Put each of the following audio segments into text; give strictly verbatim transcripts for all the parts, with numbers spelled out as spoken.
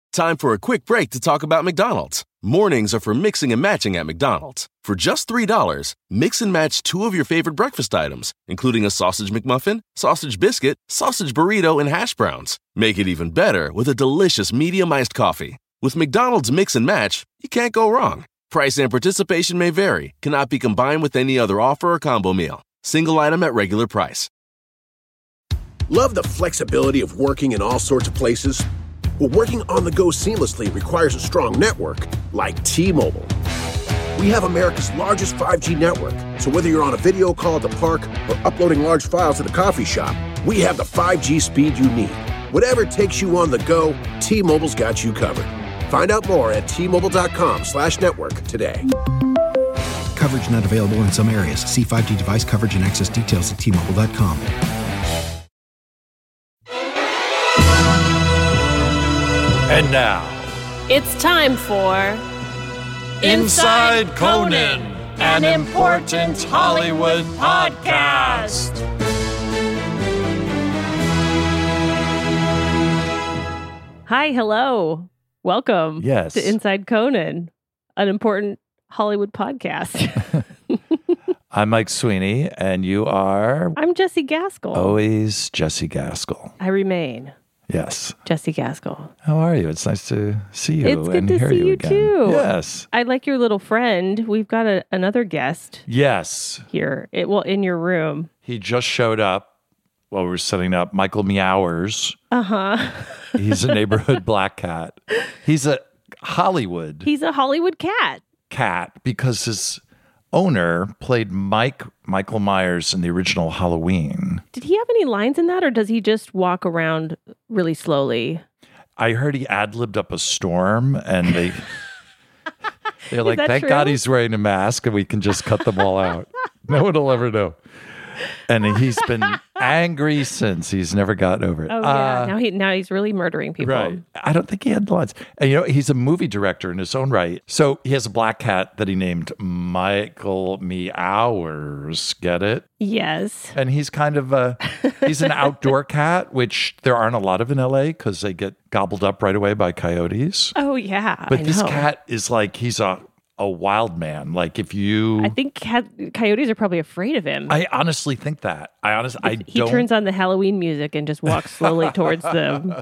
Time for a quick break to talk about McDonald's. Mornings are for mixing and matching at McDonald's. For just three dollars, mix and match two of your favorite breakfast items, including a sausage McMuffin, sausage biscuit, sausage burrito, and hash browns. Make it even better with a delicious medium iced coffee. With McDonald's Mix and Match, you can't go wrong. Price and participation may vary, cannot be combined with any other offer or combo meal. Single item at regular price. Love the flexibility of working in all sorts of places? Well, working on the go seamlessly requires a strong network like T-Mobile. We have America's largest five G network, so whether you're on a video call at the park or uploading large files at a coffee shop, we have the five G speed you need. Whatever takes you on the go, T-Mobile's got you covered. Find out more at T-Mobile.com slash network today. Coverage not available in some areas. See five G device coverage and access details at T Mobile dot com. And now, it's time for Inside Conan, an important Hollywood podcast. Hi, hello. Welcome Yes. to Inside Conan, an important Hollywood podcast. I'm Mike Sweeney, and you are I'm Jesse Gaskell. always Jesse Gaskell. I remain Yes. Jesse Gaskell. How are you? It's nice to see you It's good and to hear see you you again. too. Yes. I like your little friend. We've got a, another guest Yes. here. It, well, in your room. He just showed up while we were setting up. Michael Meowers. Uh-huh. He's a neighborhood black cat. He's a Hollywood He's a Hollywood cat. cat because his owner played Mike Michael Myers in the original Halloween. Did he have any lines in that, or does he just walk around really slowly? I heard he ad-libbed up a storm, and they they're like, that "Thank true? God he's wearing a mask, and we can just cut them all out. No one will ever know." And he's been angry since. He's never gotten over it. Oh yeah. Uh, now he now he's really murdering people. Right. I don't think he had lines. And you know, he's a movie director in his own right. So he has a black cat that he named Michael Meowers. Get it? Yes. And he's kind of a, he's an outdoor cat, which there aren't a lot of in L A because they get gobbled up right away by coyotes. Oh yeah. But I this know. cat is like, he's a, a wild man. Like if you, I think cat, coyotes are probably afraid of him. I honestly think that. I honestly, I he don't. turns on the Halloween music and just walks slowly towards them.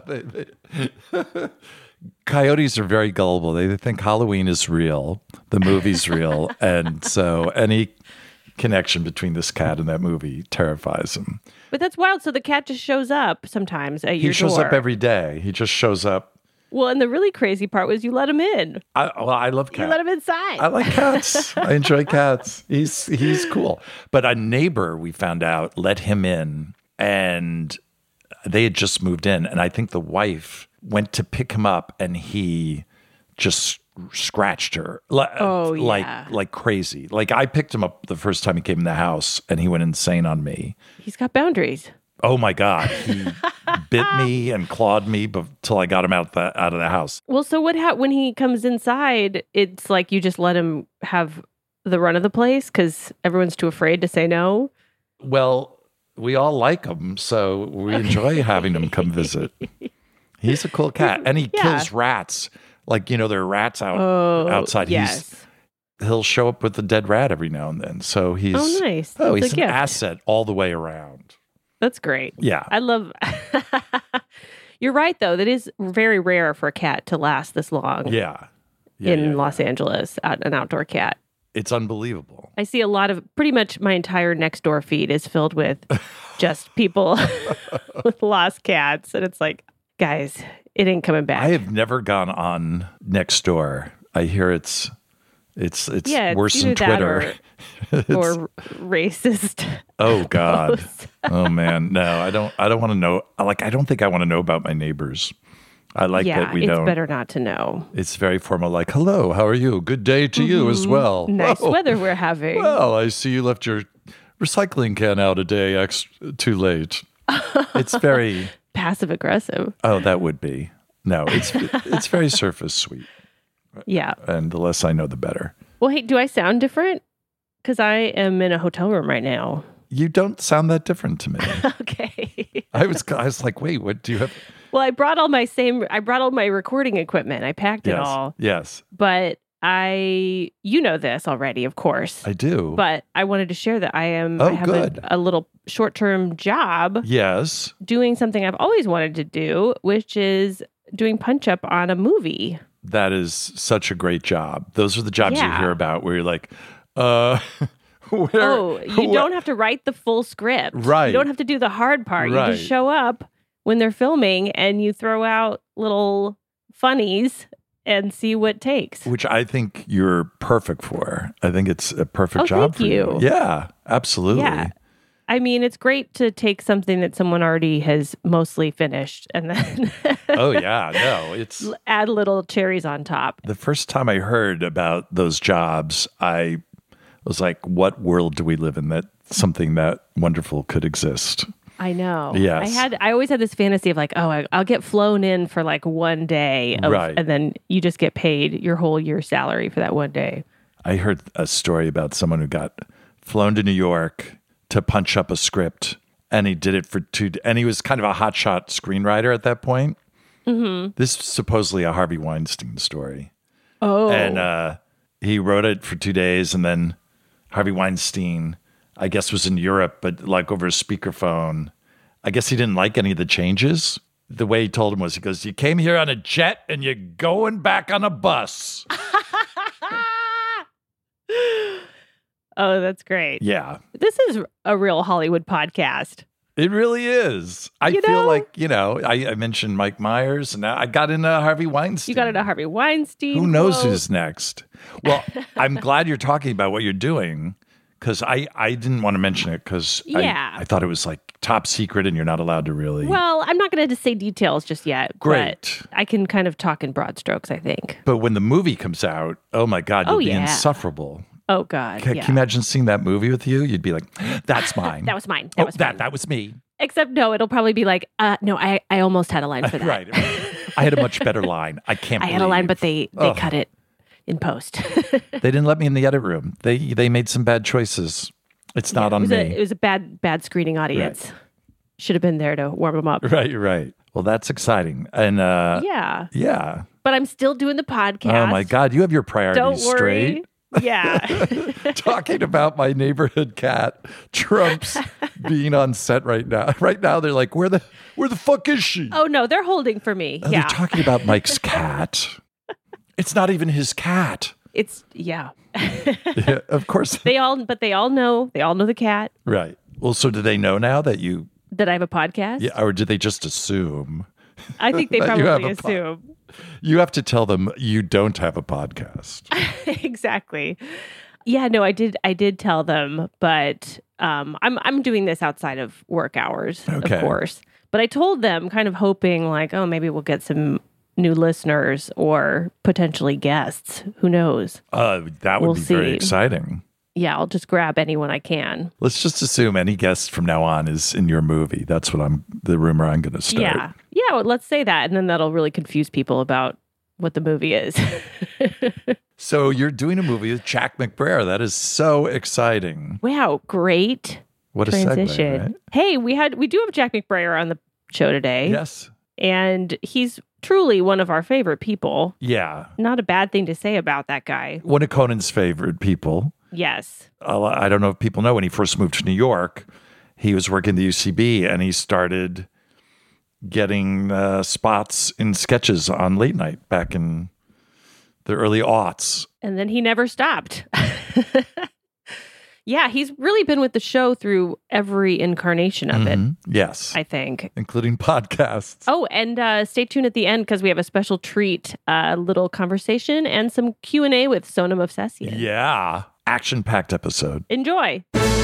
Coyotes are very gullible. They think Halloween is real, the movie's real, and so any connection between this cat and that movie terrifies him. But that's wild. So the cat just shows up sometimes at He your shows door. up every day. He just shows up. Well, and the really crazy part was you let him in. I, well, I love cats. You let him inside. I like cats. I enjoy cats. He's he's cool. But a neighbor, we found out, let him in, and they had just moved in, and I think the wife went to pick him up, and he just scratched her like Oh, like yeah. like crazy. Like I picked him up the first time he came in the house, and he went insane on me. He's got boundaries. Oh my God, he bit me and clawed me until I got him out the out of the house. Well, so what ha- when he comes inside, it's like you just let him have the run of the place because everyone's too afraid to say no. Well, we all like him, so we enjoy having him come visit. He's a cool cat, and he Yeah. kills rats. Like, you know, there are rats out Oh, outside. yes. He's he'll show up with a dead rat every now and then. So he's Oh, nice. Oh, That's he's a an gift. asset all the way around. That's great. Yeah. I love. You're right, though. That is very rare for a cat to last this long Yeah. Yeah, in yeah, yeah. Los Angeles, out- an outdoor cat. It's unbelievable. I see a lot of, pretty much my entire next door feed is filled with just people with lost cats. And it's like, guys, it ain't coming back. I have never gone on Nextdoor. I hear it's it's it's Yeah, it's worse than either that Twitter. It's- or racist. oh God. posts. Oh man. No, I don't I don't want to know like I don't think I want to know about my neighbors. I like yeah, that we it's don't. better not to know. It's very formal, like, hello, how are you? Good day to you as well. Mm-hmm. Nice Whoa. weather we're having. Well, I see you left your recycling can out a day ex- too late. It's very, Passive aggressive. oh, that would be. No, it's it's very surface sweet. Yeah. And the less I know, the better. Well, hey, do I sound different? Because I am in a hotel room right now. You don't sound that different to me. Okay. I was I was like, wait, what do you have? Well, I brought all my same, I brought all my recording equipment. I packed it Yes. all. Yes. But I, you know this already, of course. I do. But I wanted to share that I am, Oh, I have good. a, a little short-term job Yes. doing something I've always wanted to do, which is doing punch-up on a movie. That is such a great job. Those are the jobs Yeah. you hear about where you're like, uh, where? Oh, you where- don't have to write the full script. Right. You don't have to do the hard part. You Right. just show up when they're filming and you throw out little funnies and see what takes. Which I think you're perfect for. I think it's a perfect Oh, job thank for you. you. Yeah, absolutely. Yeah. I mean, it's great to take something that someone already has mostly finished and then Oh yeah, no, it's add little cherries on top. the first time I heard about those jobs, I was like, what world do we live in that something that wonderful could exist? I know. Yes. I had. I always had this fantasy of like, oh, I, I'll get flown in for like one day, of, Right. and then you just get paid your whole year's salary for that one day. I heard a story about someone who got flown to New York to punch up a script, and he did it for two. And he was kind of a hotshot screenwriter at that point. Mm-hmm. This is supposedly a Harvey Weinstein story, Oh, and uh, he wrote it for two days, and then Harvey Weinstein, I guess, was in Europe, but like over a speakerphone. I guess he didn't like any of the changes. The way he told him was, he goes, "You came here on a jet, and you're going back on a bus." oh, that's great. Yeah. This is a real Hollywood podcast. It really is. I You feel know? like, you know, I, I mentioned Mike Myers, and now I got into Harvey Weinstein. You got into Harvey Weinstein. Who knows quote. who's next? Well, I'm glad you're talking about what you're doing, because I, I didn't want to mention it because Yeah. I, I thought it was like top secret and you're not allowed to really. Well, I'm not going to say details just yet. Great. But I can kind of talk in broad strokes, I think. But when the movie comes out, oh my God, you'll Oh, be yeah. insufferable. Oh, God. Can, yeah. can you imagine seeing that movie with you? You'd be like, that's mine. That was mine. That oh, was that, mine. that was me. Except, no, it'll probably be like, uh, no, I, I almost had a line for that. Right. I had a much better line. I can't I believe. had a line, but they, they Ugh. cut it in post. They didn't let me in the edit room. They they made some bad choices. It's not it on was me. A, it was a bad, bad screening audience. Should have been there to warm them up. Right, right. Well, that's exciting. And uh Yeah. yeah. But I'm still doing the podcast. Oh my God, you have your priorities Don't worry. straight. Yeah. Talking about my neighborhood cat trumps being on set right now. Right now they're like, where the where the fuck is she? oh, no, they're holding for me. Oh, yeah. They're talking about Mike's cat. It's not even his cat. It's, yeah. Yeah, of course. They all, but they all know, they all know the cat, Right. Well, so do they know now that you that I have a podcast. yeah, or did they just assume? I think they That you have probably a po- assume. You have to tell them you don't have a podcast. Exactly. Yeah, no, I did I did tell them, but um I'm I'm doing this outside of work hours, Okay. of course. But I told them kind of hoping like, oh, maybe we'll get some new listeners or potentially guests. Who knows? Uh, that would We'll be very see. exciting. Yeah, I'll just grab anyone I can. Let's just assume any guest from now on is in your movie. That's what I'm, the rumor I'm going to start. Yeah. Yeah, well, let's say that. And then that'll really confuse people about what the movie is. So you're doing a movie with Jack McBrayer. That is so exciting. Wow, great What a transition. segue, right? Hey, we had we do have Jack McBrayer on the show today. Yes. And he's truly one of our favorite people. Yeah. Not a bad thing to say about that guy. One of Conan's favorite people. Yes. Uh, I don't know if people know, when he first moved to New York, he was working the U C B and he started getting uh, spots in sketches on late night back in the early aughts. And then he never stopped. Yeah, he's really been with the show through every incarnation of it, Mhm. Yes. I think. Including podcasts. Oh, and uh, stay tuned at the end because we have a special treat, a little conversation and some Q and A with Sonam Obsessian. Yeah. Action-packed episode. Enjoy.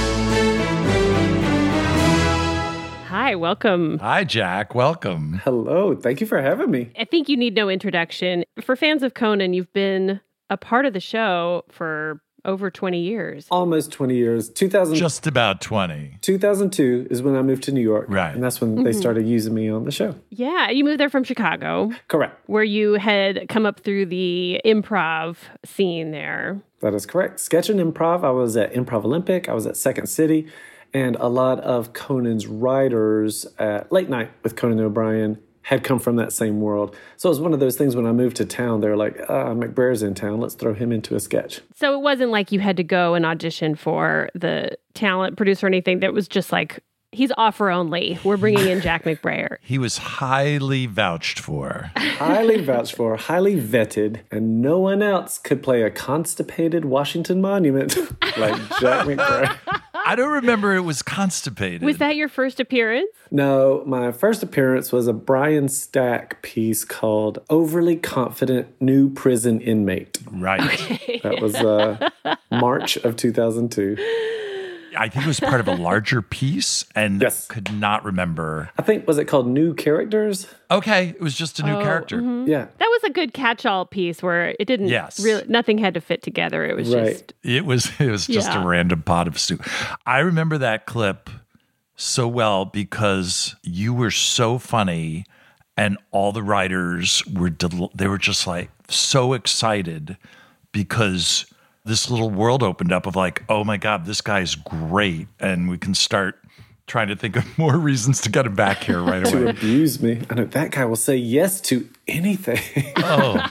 Hi, welcome. Hi, Jack. Welcome. Hello. Thank you for having me. I think you need no introduction. For fans of Conan, you've been a part of the show for over twenty years. Almost twenty years. two thousand, Just about twenty. two thousand two is when I moved to New York. Right. And that's when they started using me on the show. Yeah, you moved there from Chicago, Correct. where you had come up through the improv scene there. That is correct. Sketch and improv. I was at Improv Olympic. I was at Second City. And a lot of Conan's writers at Late Night with Conan O'Brien had come from that same world. So it was one of those things when I moved to town, they were like, uh, McBrair's in town, let's throw him into a sketch. So it wasn't like you had to go and audition for the talent producer or anything. That was just like, he's offer only. We're bringing in Jack McBrair. He was highly vouched for. Highly vouched for, highly vetted, and no one else could play a constipated Washington Monument like Jack McBrair. I don't remember it was constipated. Was that your first appearance? No, my first appearance was a Brian Stack piece called Overly Confident New Prison Inmate. Right. That was uh, March of two thousand two. I think it was part of a larger piece and Yes. could not remember. I think, was it called New Characters? Okay, it was just a new Oh, character. mhm. Yeah. That was a good catch-all piece where it didn't Yes. really, nothing had to fit together. It was Right. just, It was it was just Yeah. a random pot of stew. I remember that clip so well because you were so funny and all the writers were del- they were just like so excited because this little world opened up of like, oh my God, this guy's great. And we can start trying to think of more reasons to get him back here right To away. abuse me. I know that guy will say yes to anything. Oh,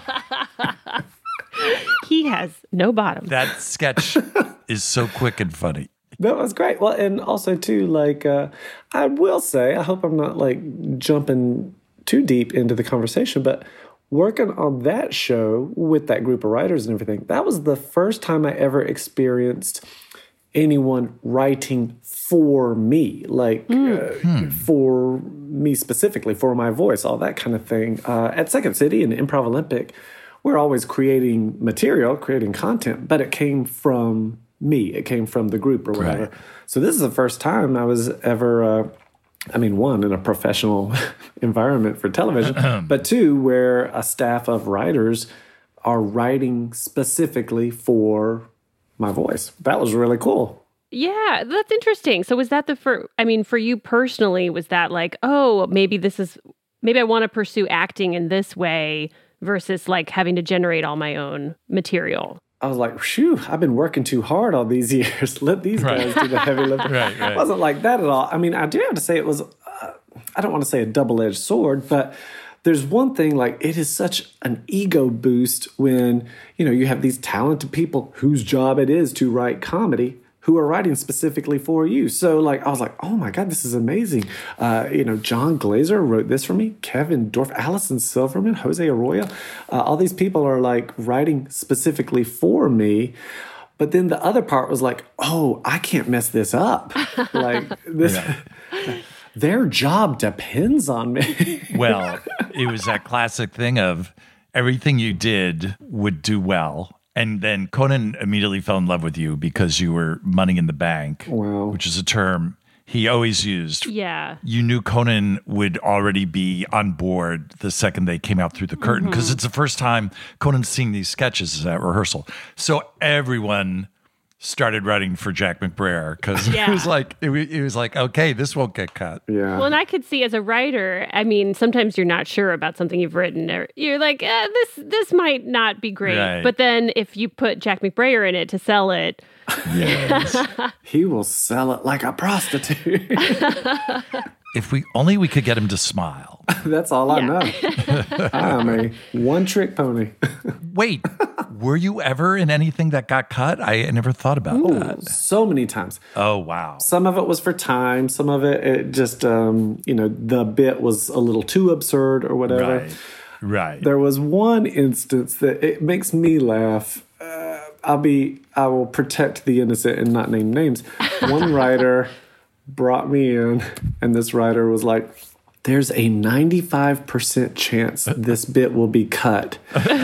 he has no bottom. that sketch is so quick and funny. That was great. Well, and also too, like, uh, I will say, I hope I'm not like jumping too deep into the conversation, but working on that show with that group of writers and everything, that was the first time I ever experienced anyone writing for me, like uh, for me specifically, for my voice, all that kind of thing. Uh, at Second City and Improv Olympic, we're always creating material, creating content, but it came from me. It came from the group or whatever. Right. So this is the first time I was ever, uh, I mean, one, in a professional environment for television, but two, where a staff of writers are writing specifically for my voice. That was really cool. Yeah, that's interesting. So was that the first, I mean, for you personally, was that like, oh, maybe this is, maybe I want to pursue acting in this way versus like having to generate all my own material? I was like, phew, I've been working too hard all these years. Let these guys do the heavy lifting. Right, right. It wasn't like that at all. I mean, I do have to say it was, uh, I don't want to say a double-edged sword, but there's one thing, like, it is such an ego boost when, you know, you have these talented people whose job it is to write comedy who are writing specifically for you. So, like, I was like, oh my God, this is amazing. Uh, you know, John Glazer wrote this for me, Kevin Dorff, Allison Silverman, Jose Arroyo. Uh, all these people are, like, writing specifically for me. But then the other part was like, oh, I can't mess this up. Like, this, their job depends on me. Well, it was that classic thing of everything you did would do well. And then Conan immediately fell in love with you because you were money in the bank, Wow. which is a term he always used. Yeah. You knew Conan would already be on board the second they came out through the curtain because it's the first time Conan's seeing these sketches at rehearsal. So everyone started writing for Jack McBrair because Yeah. it was like it, wa- it was like okay, this won't get cut. Yeah. Well, and I could see as a writer, I mean, sometimes you're not sure about something you've written, or you're like, eh, this this might not be great. Right. But then if you put Jack McBrair in it to sell it, Yes. He will sell it like a prostitute. If we only we could get him to smile. That's all I Yeah. know. I'm a one-trick pony. Wait, were you ever in anything that got cut? I never thought about that. So many times. Oh wow. Some of it was for time. Some of it, it just, um, you know, the bit was a little too absurd or whatever. Right. Right. There was one instance that it makes me laugh. Uh, I'll be, I will protect the innocent and not name names. One writer brought me in, and this writer was like, there's a ninety-five percent chance this bit will be cut.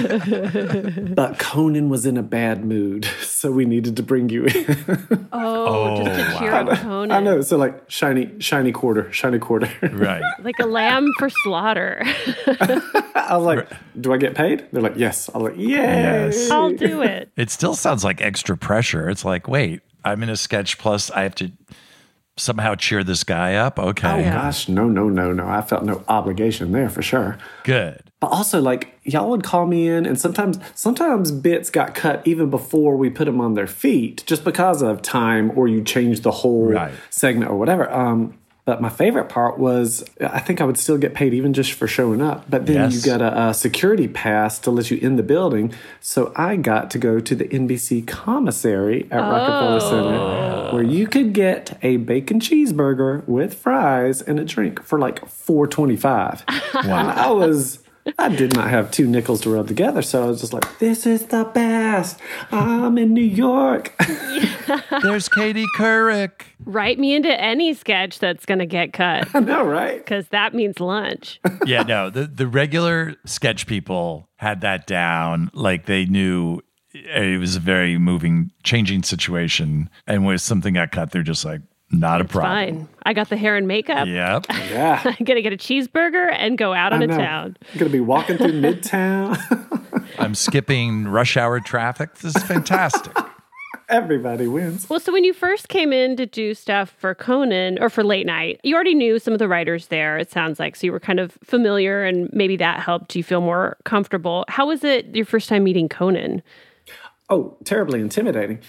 But Conan was in a bad mood, so we needed to bring you in. oh, just to cheer on Conan. I know. So like shiny, shiny quarter, shiny quarter. Right. Like a lamb for slaughter. I was like, do I get paid? They're like, yes. I was like, yay. Yes. I'll do it. It still sounds like extra pressure. It's like, wait, I'm in a sketch plus I have to somehow cheer this guy up. Okay. Oh gosh, no, no, no, no. I felt no obligation there for sure. Good. But also, like, y'all would call me in, and sometimes, sometimes bits got cut even before we put them on their feet, just because of time, or you change the whole Right. segment or whatever. Um, But my favorite part was I think I would still get paid even just for showing up. But then Yes. you got a, a security pass to let you in the building. So I got to go to the N B C commissary at Rockefeller Center where you could get a bacon cheeseburger with fries and a drink for like four twenty-five. And I was... I did not have two nickels to rub together, so I was just like, this is the best. I'm in New York. There's Katie Couric. Write me into any sketch that's going to get cut I know, right? because that means lunch. Yeah, no, the, the regular sketch people had that down. Like they knew it was a very moving, changing situation. And when something got cut, they're just like, not a problem. Fine. I got the hair and makeup. Yep. Yeah. I'm going to get a cheeseburger and go out on I a know. town. I'm going to be walking through Midtown. I'm skipping rush hour traffic. This is fantastic. Everybody wins. Well, so when you first came in to do stuff for Conan or for Late Night, you already knew some of the writers there, it sounds like. So you were kind of familiar and maybe that helped you feel more comfortable. How was it your first time meeting Conan? Oh, terribly intimidating.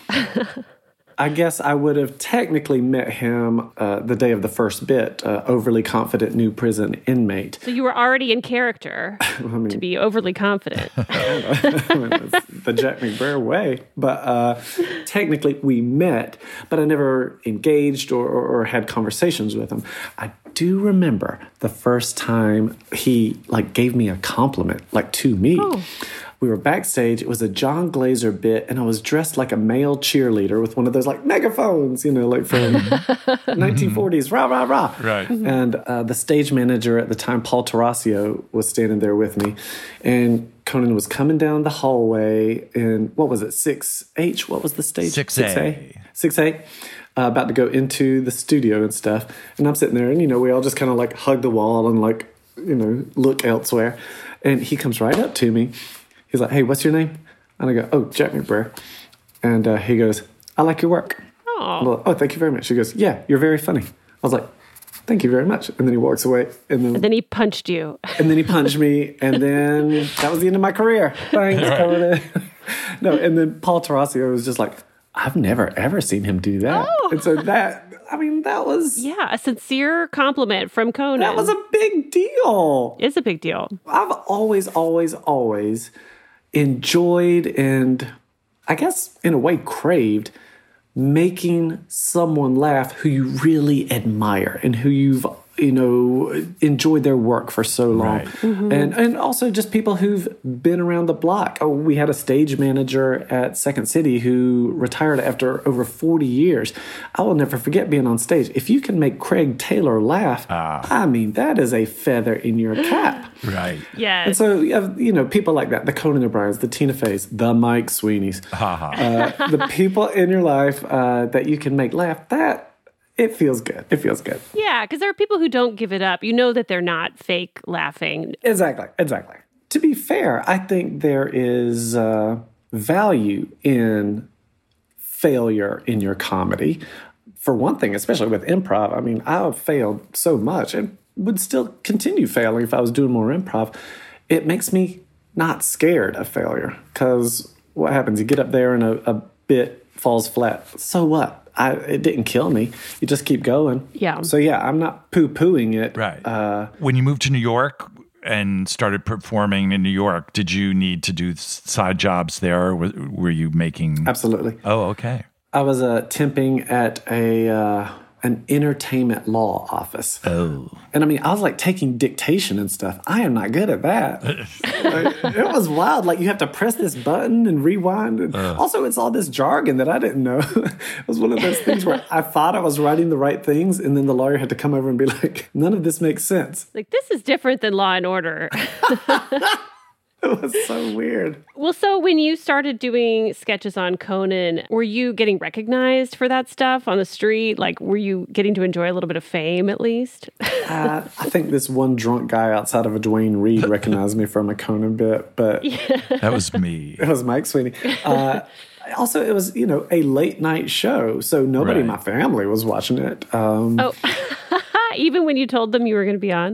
I guess I would have technically met him uh, the day of the first bit, uh, overly confident new prison inmate. So you were already in character to be overly confident. I mean, it's the Jack McBrayer way. But uh, technically we met, but I never engaged or, or, or had conversations with him. I do remember the first time he like gave me a compliment, like to me. Oh. We were backstage. It was a John Glazer bit, and I was dressed like a male cheerleader with one of those like megaphones, you know, like from nineteen forties, rah, rah, rah. Right. And uh, the stage manager at the time, Paul Tarasio, was standing there with me. And Conan was coming down the hallway in, what was it, six H? What was the stage? six A. six A. Uh, about to go into the studio and stuff. And I'm sitting there, and, you know, we all just kind of like hug the wall and like, you know, look elsewhere. And he comes right up to me. He's like, hey, what's your name? And I go, oh, Jack McBrayer. And uh, he goes, I like your work. Oh. Well, oh, thank you very much. He goes, yeah, you're very funny. I was like, thank you very much. And then he walks away. And then, And then he punched you. and then he punched me. And then that was the end of my career. Thanks, Conan. No, and then Paul Tarasio was just like, I've never, ever seen him do that. Oh. And so that, I mean, that was, Yeah, a sincere compliment from Conan. that was a big deal. It's a big deal. I've always, always, always enjoyed and I guess in a way craved making someone laugh who you really admire and who you've, you know, enjoyed their work for so long. Right. Mm-hmm. And and also just people who've been around the block. Oh, we had a stage manager at Second City who retired after over forty years. I will never forget being on stage. If you can make Craig Taylor laugh, Ah. I mean, that is a feather in your cap. Right. Yes. And so, you have, you know, people like that, the Conan O'Briens, the Tina Feys, the Mike Sweeneys, uh, the people in your life uh, that you can make laugh, that, it feels good. It feels good. Yeah, because there are people who don't give it up. You know that they're not fake laughing. Exactly. Exactly. To be fair, I think there is uh, value in failure in your comedy. For one thing, especially with improv, I mean, I've failed so much and would still continue failing if I was doing more improv. It makes me not scared of failure because what happens? You get up there and a, a bit falls flat. So what? I, it didn't kill me. You just keep going. Yeah. So yeah, I'm not poo-pooing it. Right. Uh, when you moved to New York and started performing in New York, did you need to do side jobs there? Or were, were you making? absolutely. Oh, okay. I was uh, temping at a uh, an entertainment law office. Oh. And I mean, I was like taking dictation and stuff. I am not good at that. Like, it was wild. Like you have to press this button and rewind. And Uh. Also, it's all this jargon that I didn't know. It was one of those things where I thought I was writing the right things, and then the lawyer had to come over and be like, "None of this makes sense." Like, this is different than Law and Order. It was so weird. Well, so when you started doing sketches on Conan, were you getting recognized for that stuff on the street? Like, were you getting to enjoy a little bit of fame at least? Uh, I think this one drunk guy outside of a Dwayne Reed recognized me from a Conan bit, but That was me. it was Mike Sweeney. Uh, also, it was, you know, a late night show, so nobody in Right. my family was watching it. Um, Oh, even when you told them you were going to be on?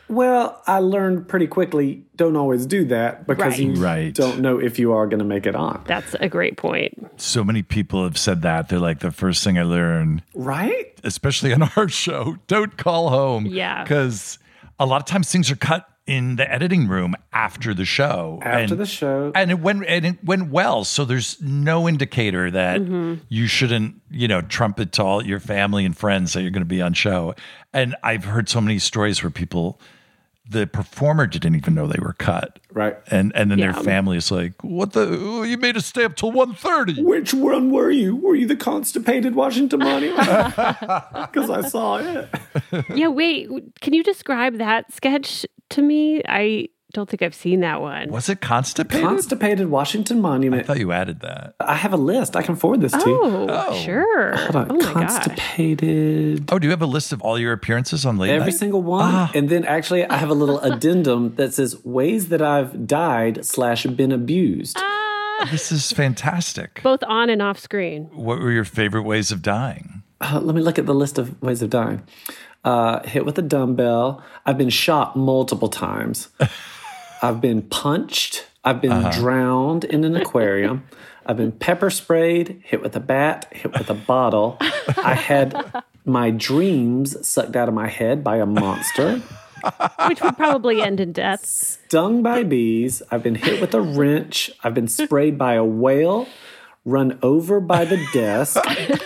Well, I learned pretty quickly, don't always do that because Right. you Right. don't know if you are going to make it on. That's a great point. So many people have said that. They're like, the first thing I learned, Right? especially on our show, don't call home. Yeah. Because a lot of times things are cut in the editing room after the show. After and, the show. And it went and it went well. So there's no indicator that Mm-hmm. you shouldn't, you know, trumpet to all your family and friends that you're going to be on show. And I've heard so many stories where people, the performer didn't even know they were cut. Right. And and then Yeah. their family is like, what the, oh, you made us stay up till one thirty. Which one were you? Were you the constipated Washington Monument? Because I saw it. Yeah, wait. Can you describe that sketch to me? I don't think I've seen that one. Was it constipated? Constipated Washington I Monument. thought you added that. I have a list. I can forward this to you. Oh, Oh. sure. Hold on. Oh my gosh. Constipated. Oh, do you have a list of all your appearances on late Every night? single one. And then actually, I have a little addendum that says ways that I've died slash been abused. This is fantastic. Both on and off screen. What were your favorite ways of dying? Uh, let me look at the list of ways of dying. Uh, hit with a dumbbell. I've been shot multiple times. I've been punched. I've been Uh-huh. drowned in an aquarium. I've been pepper sprayed, hit with a bat, hit with a bottle. I had my dreams sucked out of my head by a monster. Which would probably end in death. Stung by bees. I've been hit with a wrench. I've been sprayed by a whale. Run over by the desk.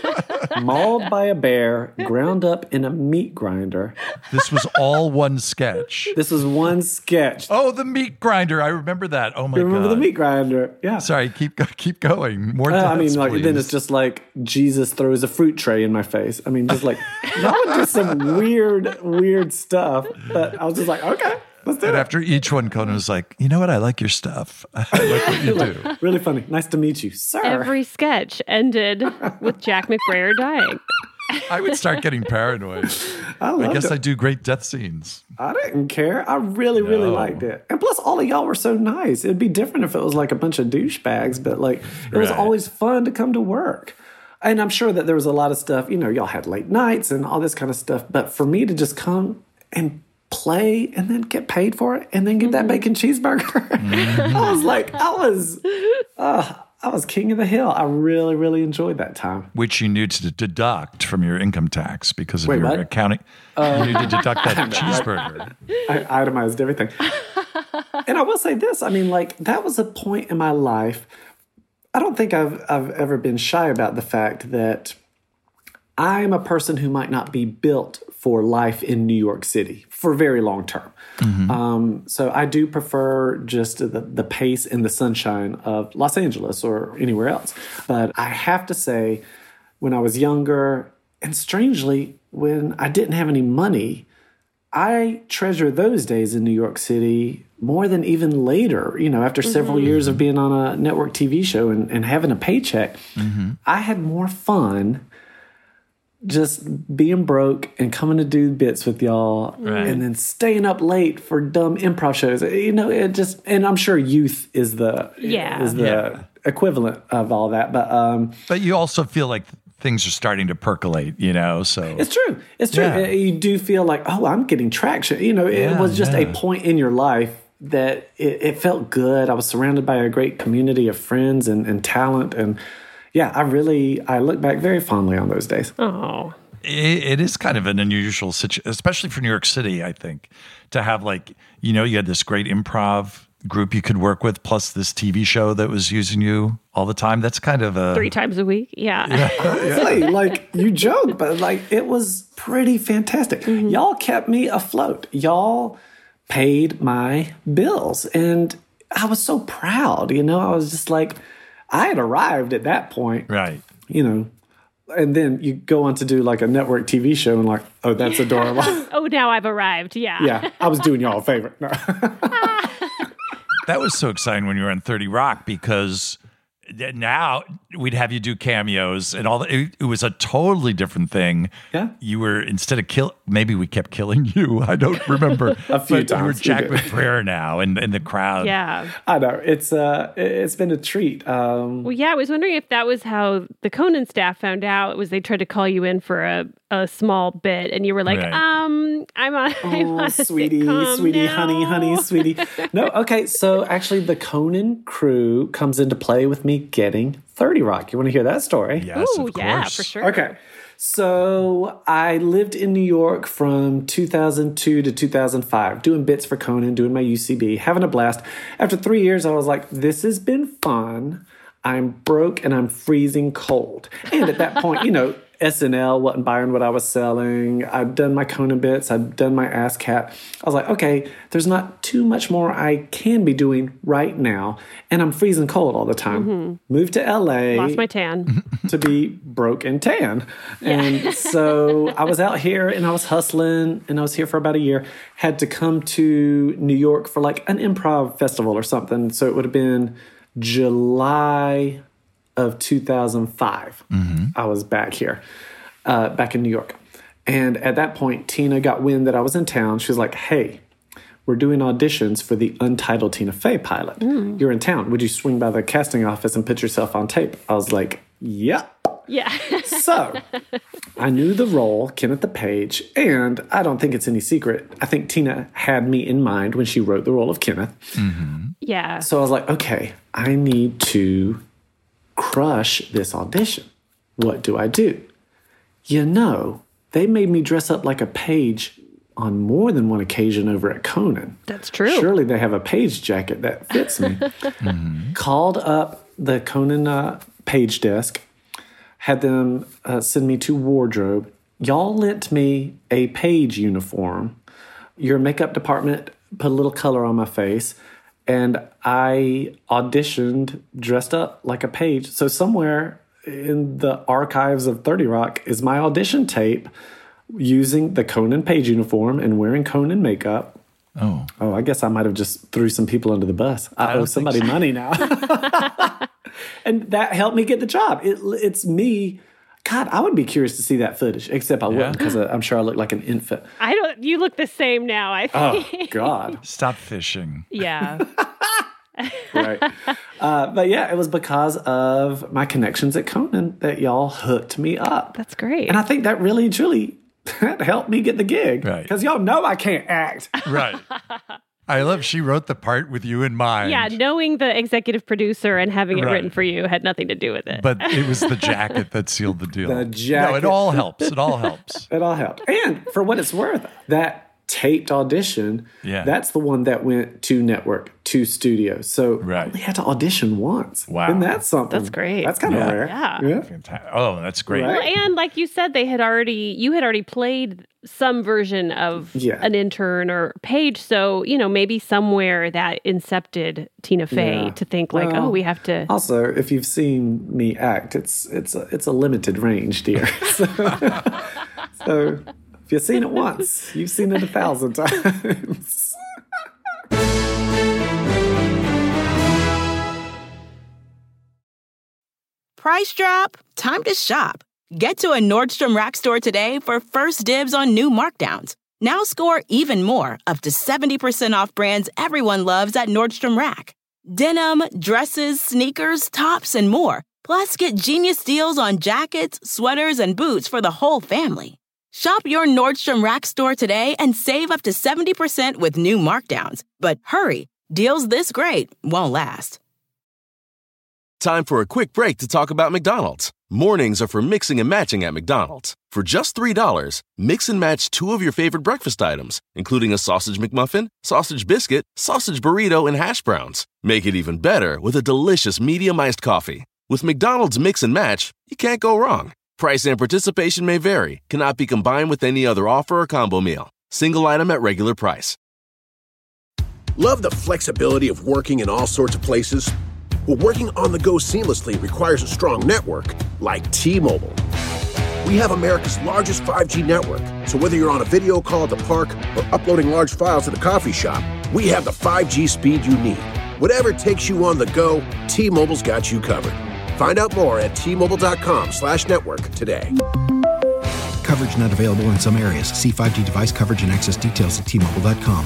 Mauled by a bear. Ground up in a meat grinder. This was all one sketch. This is one sketch. Oh, the meat grinder. I remember that. Oh, my You remember God. the meat grinder? Yeah. Sorry, keep go- keep going. More Uh, deaths, I mean, like please. then it's just like Jesus throws a fruit tray in my face. I mean, just like y'all would do some weird, weird stuff. But I was just like, okay, let's do And it. after each one, Conan was like, you know what? I like your stuff. I like what you do. Really funny. Nice to meet you, sir. Every sketch ended with Jack McBrayer dying. I would start getting paranoid. I, I loved guess it. I do great death scenes. I didn't care. I really, really No. liked it. And plus, all of y'all were so nice. It'd be different if it was like a bunch of douchebags, but like it was Right. always fun to come to work. And I'm sure that there was a lot of stuff, you know, y'all had late nights and all this kind of stuff. But for me to just come and play and then get paid for it and then get that bacon cheeseburger, I was like, I was, uh, I was king of the hill. I really, really enjoyed that time. Which you knew to deduct from your income tax because of Wait, your what? accounting. you knew to deduct that cheeseburger. I itemized everything. And I will say this, I mean, like, that was a point in my life. I don't think I've I've ever been shy about the fact that I'm a person who might not be built for life in New York City for very long term. Um, so I do prefer just the, the pace and the sunshine of Los Angeles or anywhere else. But I have to say, when I was younger, and strangely, when I didn't have any money, I treasure those days in New York City more than even later. You know, after several years of being on a network T V show and, and having a paycheck, I had more fun just being broke and coming to do bits with y'all Right. and then staying up late for dumb improv shows. You know, it just, and I'm sure youth is the, Yeah. is the Yeah. equivalent of all that. But, um, But you also feel like things are starting to percolate, you know? So It's true. It's true. Yeah. You do feel like, oh, I'm getting traction. You know, it Yeah, was just yeah. a point in your life that it, it felt good. I was surrounded by a great community of friends and, and talent. And yeah, I really, I look back very fondly on those days. Oh, it, it is kind of an unusual situation, especially for New York City, I think, to have like, you know, you had this great improv group you could work with, plus this T V show that was using you all the time. That's kind of a... three times a week. Yeah. Honestly, like you joke, but like it was pretty fantastic. Y'all kept me afloat. Y'all paid my bills. And I was so proud, you know, I was just like, I had arrived at that point. Right. You know, and then you go on to do like a network T V show and like, oh, that's adorable. Oh, now I've arrived. Yeah. Yeah, I was doing y'all a favor. No. That was so exciting when you were on thirty Rock because now we'd have you do cameos and all that. It, it was a totally different thing. Yeah. You were, instead of kill, maybe we kept killing you. I don't remember. A few but times you were we Jack did. McBrayer now and, and the crowd. Yeah. I know it's uh, it's been a treat. Um, Well, yeah, I was wondering if that was how the Conan staff found out. Was they tried to call you in for a, a small bit, and you were like, Right. um, I'm on, I'm Oh, on a sweetie, sitcom sweetie, now. honey, honey, sweetie. No, okay. So actually, the Conan crew comes into play with me getting thirty Rock. You want to hear that story? Yes, Ooh, of course. yeah, for sure. Okay. So I lived in New York from two thousand two to two thousand five, doing bits for Conan, doing my U C B, having a blast. After three years, I was like, this has been fun. I'm broke and I'm freezing cold. And at that point, you know, S N L wasn't buying what I was selling. I'd done my Conan bits. I'd done my ASCAP. I was like, okay, there's not too much more I can be doing right now. And I'm freezing cold all the time. Mm-hmm. Moved to L A. Lost my tan. To be broke and tan. And yeah. So I was out here and I was hustling and I was here for about a year. Had to come to New York for like an improv festival or something. So it would have been July of two thousand five, mm-hmm. I was back here, uh, back in New York. And at that point, Tina got wind that I was in town. She was like, hey, we're doing auditions for the Untitled Tina Fey pilot. Mm. You're in town. Would you swing by the casting office and put yourself on tape? I was like, yeah. Yeah. So I knew the role, Kenneth the Page, and I don't think it's any secret. I think Tina had me in mind when she wrote the role of Kenneth. Mm-hmm. Yeah. So I was like, okay, I need to crush this audition. What do I do? You know, they made me dress up like a page on more than one occasion over at Conan. That's true. Surely they have a page jacket that fits me. Mm-hmm. Called up the Conan uh, page desk, had them uh, send me to wardrobe. Y'all lent me a page uniform. Your makeup department put a little color on my face. And I auditioned dressed up like a page. So somewhere in the archives of thirty Rock is my audition tape using the Conan Page uniform and wearing Conan makeup. Oh. Oh, I guess I might have just threw some people under the bus. I, I owe somebody so. money now. And that helped me get the job. It, it's me. God, I would be curious to see that footage, except I yeah. wouldn't because I'm sure I look like an infant. I don't. You look the same now, I think. Oh, God. Stop fishing. Yeah. Right. Uh, but yeah, it was because of my connections at Conan that y'all hooked me up. That's great. And I think that really, truly, that helped me get the gig. Right. Because y'all know I can't act. Right. I love she wrote the part with you in mind. Yeah, knowing the executive producer and having it right. written for you had nothing to do with it. But it was the jacket that sealed the deal. The jacket. No, it all helps. It all helps. It all helped. And for what it's worth, that taped audition, yeah. that's the one that went to network, to studio. So right. I only had to audition once. Wow. And that's something. That's great. That's kind of yeah. rare. Yeah. yeah. Fantastic. Oh, that's great. Right? Well, and like you said, they had already, you had already played some version of yeah. an intern or page. So, you know, maybe somewhere that incepted Tina Fey yeah. to think like, well, oh, we have to. Also, if you've seen me act, it's it's a, it's a limited range, dear. so, so if you've seen it once, you've seen it a thousand times. Price drop? Time to shop. Get to a Nordstrom Rack store today for first dibs on new markdowns. Now score even more, up to seventy percent off brands everyone loves at Nordstrom Rack. Denim, dresses, sneakers, tops, and more. Plus, get genius deals on jackets, sweaters, and boots for the whole family. Shop your Nordstrom Rack store today and save up to seventy percent with new markdowns. But hurry, deals this great won't last. Time for a quick break to talk about McDonald's. Mornings are for mixing and matching at McDonald's. For just three dollars, mix and match two of your favorite breakfast items, including a sausage McMuffin, sausage biscuit, sausage burrito, and hash browns. Make it even better with a delicious medium iced coffee. With McDonald's Mix and Match, you can't go wrong. Price and participation may vary, cannot be combined with any other offer or combo meal. Single item at regular price. Love the flexibility of working in all sorts of places? Well, working on the go seamlessly requires a strong network like T-Mobile. We have America's largest five G network, so whether you're on a video call at the park or uploading large files at a coffee shop, we have the five G speed you need. Whatever takes you on the go, T-Mobile's got you covered. Find out more at T-Mobile.com slash network today. Coverage not available in some areas. See five G device coverage and access details at T Mobile dot com.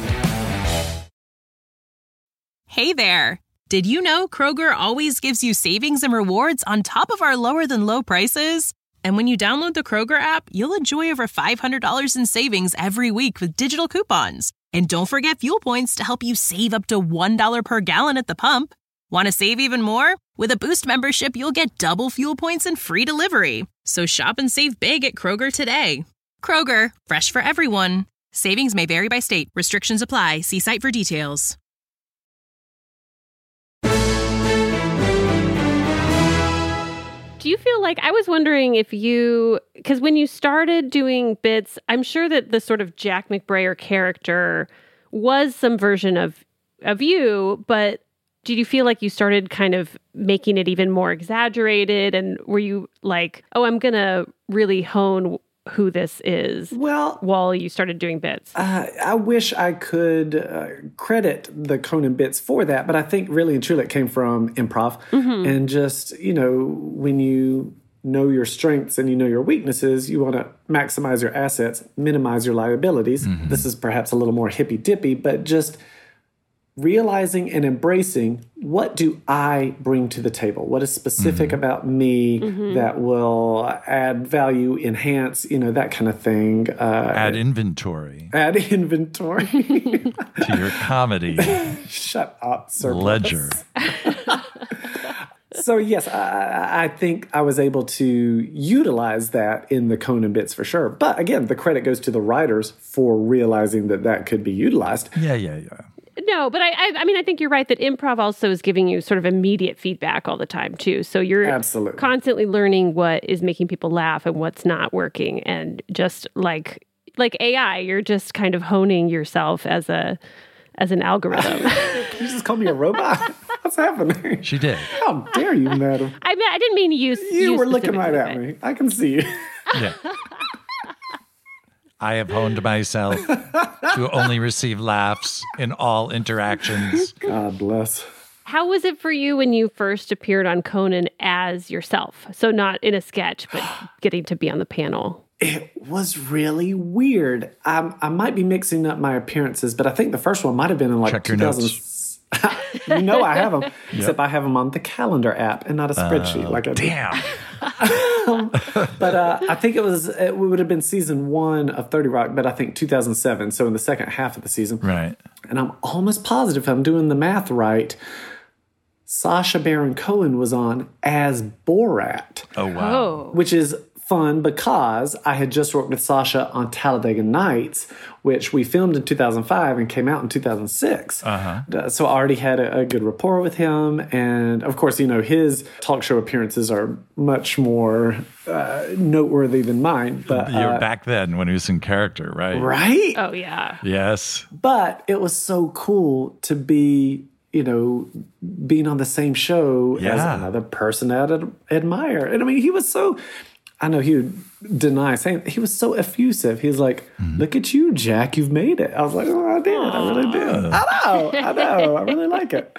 Hey there. Did you know Kroger always gives you savings and rewards on top of our lower than low prices? And when you download the Kroger app, you'll enjoy over five hundred dollars in savings every week with digital coupons. And don't forget fuel points to help you save up to one dollar per gallon at the pump. Want to save even more? With a Boost membership, you'll get double fuel points and free delivery. So shop and save big at Kroger today. Kroger, fresh for everyone. Savings may vary by state. Restrictions apply. See site for details. Do you feel like, I was wondering if you, because when you started doing bits, I'm sure that the sort of Jack McBrayer character was some version of of you, but did you feel like you started kind of making it even more exaggerated? And were you like, oh, I'm going to really hone who this is Well, while you started doing bits? Uh, I wish I could uh, credit the Conan bits for that, but I think really and truly it came from improv. Mm-hmm. And just, you know, when you know your strengths and you know your weaknesses, you want to maximize your assets, minimize your liabilities. Mm-hmm. This is perhaps a little more hippy-dippy, but just realizing and embracing, what do I bring to the table? What is specific mm-hmm. about me mm-hmm. that will add value, enhance, you know, that kind of thing. Uh, add inventory. Add inventory. to your comedy. Shut up, surplus. Ledger. So yes, I, I think I was able to utilize that in the Conan bits for sure. But again, the credit goes to the writers for realizing that that could be utilized. Yeah, yeah, yeah. No, but I, I, I mean, I think you're right that improv also is giving you sort of immediate feedback all the time too. So you're Absolutely. constantly learning what is making people laugh and what's not working, and just like like A I, you're just kind of honing yourself as a as an algorithm. You just call me a robot? What's happening? She did. How dare you, madam? I mean, I didn't mean to use. You you were looking right specifically, at me. I can see you. Yeah. I have honed myself to only receive laughs in all interactions. God bless. How was it for you when you first appeared on Conan as yourself? So not in a sketch, but getting to be on the panel. It was really weird. I, I might be mixing up my appearances, but I think the first one might have been in like Check your two thousand. notes. You know I have them, Yep. except I have them on the calendar app and not a spreadsheet Uh, like I do. damn. um, but uh, I think it was it would have been season one of thirty Rock, but I think two thousand seven, so in the second half of the season. Right. And I'm almost positive if I'm doing the math right, Sacha Baron Cohen was on as Borat. Oh, wow. Oh. Which is fun because I had just worked with Sacha on Talladega Nights, which we filmed in two thousand five and came out in two thousand six. Uh-huh. So I already had a, a good rapport with him. And of course, you know, his talk show appearances are much more uh, noteworthy than mine. But You're uh, back then when he was in character, right? Right? Oh, yeah. Yes. But it was so cool to be, you know, being on the same show as Yeah. another person that I'd admire. And I mean, he was so, I know he would deny saying, he was so effusive. He's like, Mm-hmm. look at you, Jack, you've made it. I was like, oh, I did. I really did. I know. I know. I really like it.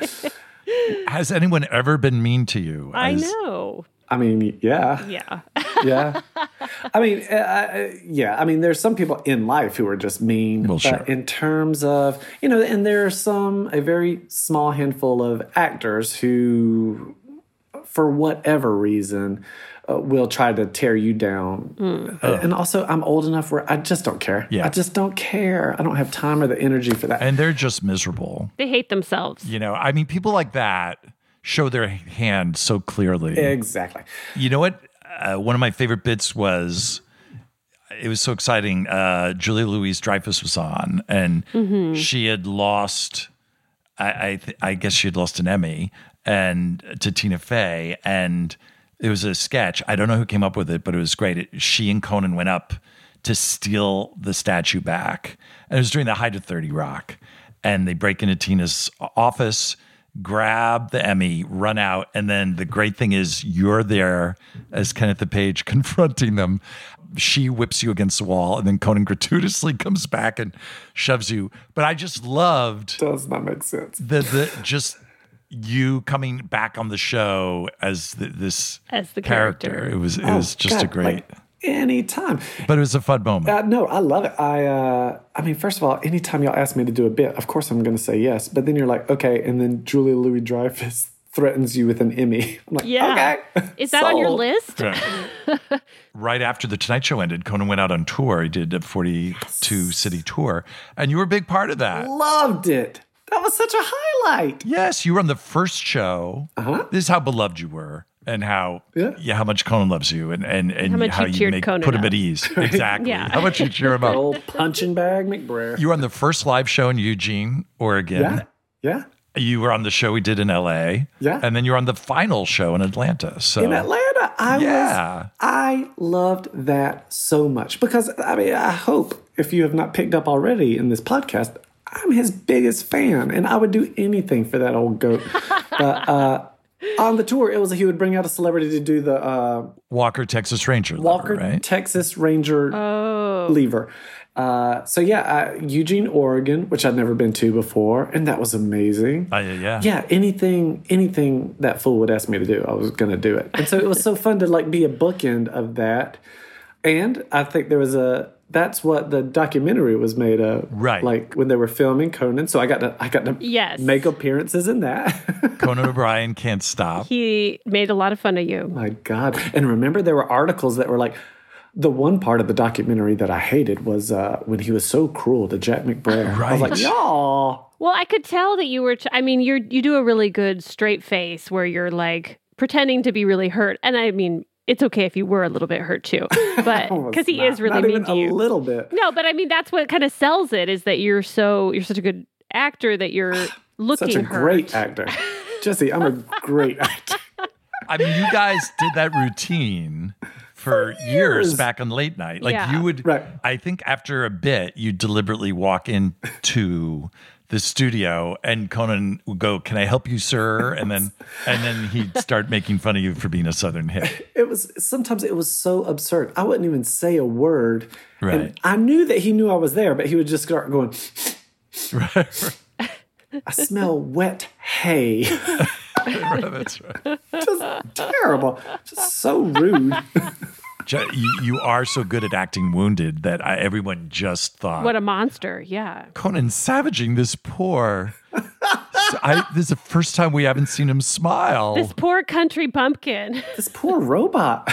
Has anyone ever been mean to you? I as- know. I mean, yeah. Yeah. Yeah. I mean, uh, uh, yeah. I mean, there's some people in life who are just mean. Well, but sure. in terms of, you know, and there are some, a very small handful of actors who, for whatever reason, uh, will try to tear you down. Mm. Uh, and also, I'm old enough where I just don't care. Yeah. I just don't care. I don't have time or the energy for that. And they're just miserable. They hate themselves. You know, I mean, people like that show their hand so clearly. Exactly. You know what? Uh, one of my favorite bits was, it was so exciting. Uh, Julia Louis-Dreyfus was on, and Mm-hmm. she had lost, I I, th- I guess she had lost an Emmy, and to Tina Fey, and it was a sketch. I don't know who came up with it, but it was great. It, she and Conan went up to steal the statue back, and it was during the height of thirty Rock, and they break into Tina's office, grab the Emmy, run out, and then the great thing is you're there as Kenneth the Page confronting them. She whips you against the wall, and then Conan gratuitously comes back and shoves you. But I just loved Does not make sense. the the just you coming back on the show as the, this As the character. character. It was it Oh, was just a God, great, like, anytime. but it was a fun moment. Uh, no, I love it. I, uh, I mean, first of all, anytime y'all ask me to do a bit, of course I'm going to say yes. But then you're like, okay, and then Julia Louis-Dreyfus threatens you with an Emmy. I'm like, Yeah. okay. Is that on your sold. list? Right. Right after the Tonight Show ended, Conan went out on tour. He did a forty-two city tour, and you were a big part of that. Loved it. That was such a highlight. Yes, you were on the first show. Uh-huh. This is how beloved you were, and how Yeah. yeah, how much Conan loves you, and and, and How much how you you cheered make, Conan put him up. at ease. Exactly. Yeah. How much you cheer him up. Old punching bag McBrayer. You were on the first live show in Eugene, Oregon. Yeah. Yeah. You were on the show we did in L A. Yeah. And then you were on the final show in Atlanta. So In Atlanta, I Yeah. was I loved that so much because I mean, I hope if you have not picked up already in this podcast, I'm his biggest fan and I would do anything for that old goat. But uh on the tour, it was he would bring out a celebrity to do the uh, Walker, Texas Ranger. Walker, lover, right? Texas Ranger Oh. lever. Uh, so yeah, uh, Eugene, Oregon, which I'd never been to before, and that was amazing. Uh, yeah. Yeah, anything, anything that fool would ask me to do, I was going to do it. And so it was so fun to like be a bookend of that. And I think there was a that's what the documentary was made of, Right. Like when they were filming Conan. So I got to I got to Yes. make appearances in that. Conan O'Brien Can't Stop. He made a lot of fun of you. My God! And remember, there were articles that were like. The one part of the documentary that I hated was uh, when he was so cruel to Jack McBrayer. I was like, Right. y'all. Well, I could tell that you were. Ch- I mean, you're you do a really good straight face where you're like pretending to be really hurt, and I mean, it's okay if you were a little bit hurt too, but because he Not- is really not mean even to a you. little bit. No, but I mean, that's what kind of sells it is that you're so you're such a good actor that you're looking Such a hurt. great actor. Jesse, I'm a great actor. I mean, you guys did that routine for years. years. back on late night. Like Yeah. you would, Right. I think after a bit, you deliberately walk into the studio and Conan would go, "Can I help you, sir?" And then, and then he'd start making fun of you for being a Southern hit. It was sometimes it was so absurd. I wouldn't even say a word. Right. And I knew that he knew I was there, but he would just start going, Right. I smell wet hay. That's right. Just terrible. Just so rude. Ju- You, you are so good at acting wounded that I, everyone just thought, What a monster! Yeah. Conan savaging this poor. So I, this is the first time we haven't seen him smile. This poor country pumpkin. This poor robot.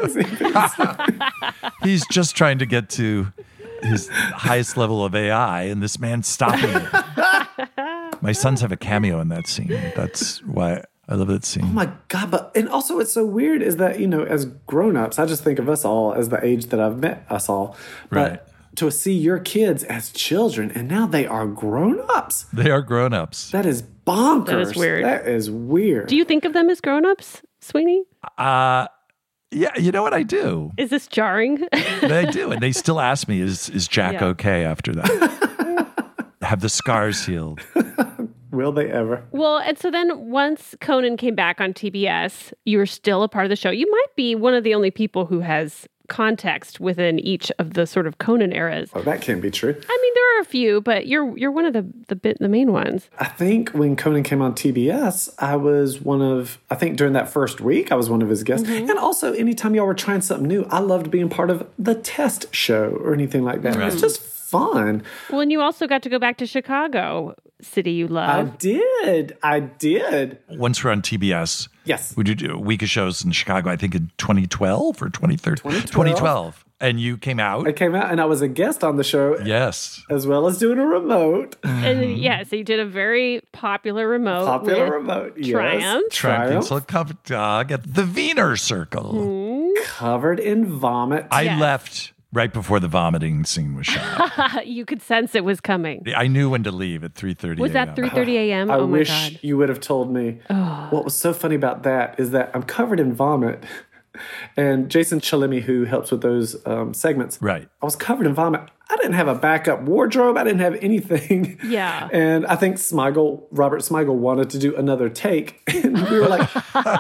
He's just trying to get to his highest level of A I, and this man's stopping him. My sons have a cameo in that scene. That's why I love that scene. Oh my God, but and also what's so weird is that, you know, as grown-ups, I just think of us all as the age that I've met us all. But Right. to see your kids as children and now they are grown-ups. They are grown-ups. That is bonkers. That is weird. That is weird. Do you think of them as grown-ups, Sweeney? Uh, yeah, you know what I do? Is this jarring? They do, and they still ask me, "Is is Jack Yeah. okay after that? Have the scars healed?" Will they ever? Well, and so then once Conan came back on T B S, you were still a part of the show. You might be one of the only people who has context within each of the sort of Conan eras. Oh, that can't be true. I mean, there are a few, but you're you're one of the the bit the main ones. I think when Conan came on T B S, I was one of, I think during that first week, I was one of his guests. Mm-hmm. And also, anytime y'all were trying something new, I loved being part of the test show or anything like that. It's just fun. Well, and you also got to go back to Chicago, city you I love. did. I did. Once we're on T B S, Yes. we did a week of shows in Chicago, I think in twenty twelve or twenty thirteen. twenty twelve. And you came out. I came out and I was a guest on the show Yes. as well as doing a remote. And yeah, so you did a very popular remote. Popular with remote. Yes. Triumph. Triumph Pencil Cup Dog at the Wiener Circle. Covered in vomit. I Yes. left right before the vomiting scene was shot. You could sense it was coming. I knew when to leave at three thirty. Was that three thirty a.m.? I Oh my wish God. you would have told me. What was so funny about that is that I'm covered in vomit. And Jason Chalimi, who helps with those um, segments, Right. I was covered in vomit. I didn't have a backup wardrobe. I didn't have anything. Yeah. And I think Smigel, Robert Smigel, wanted to do another take. And we were like,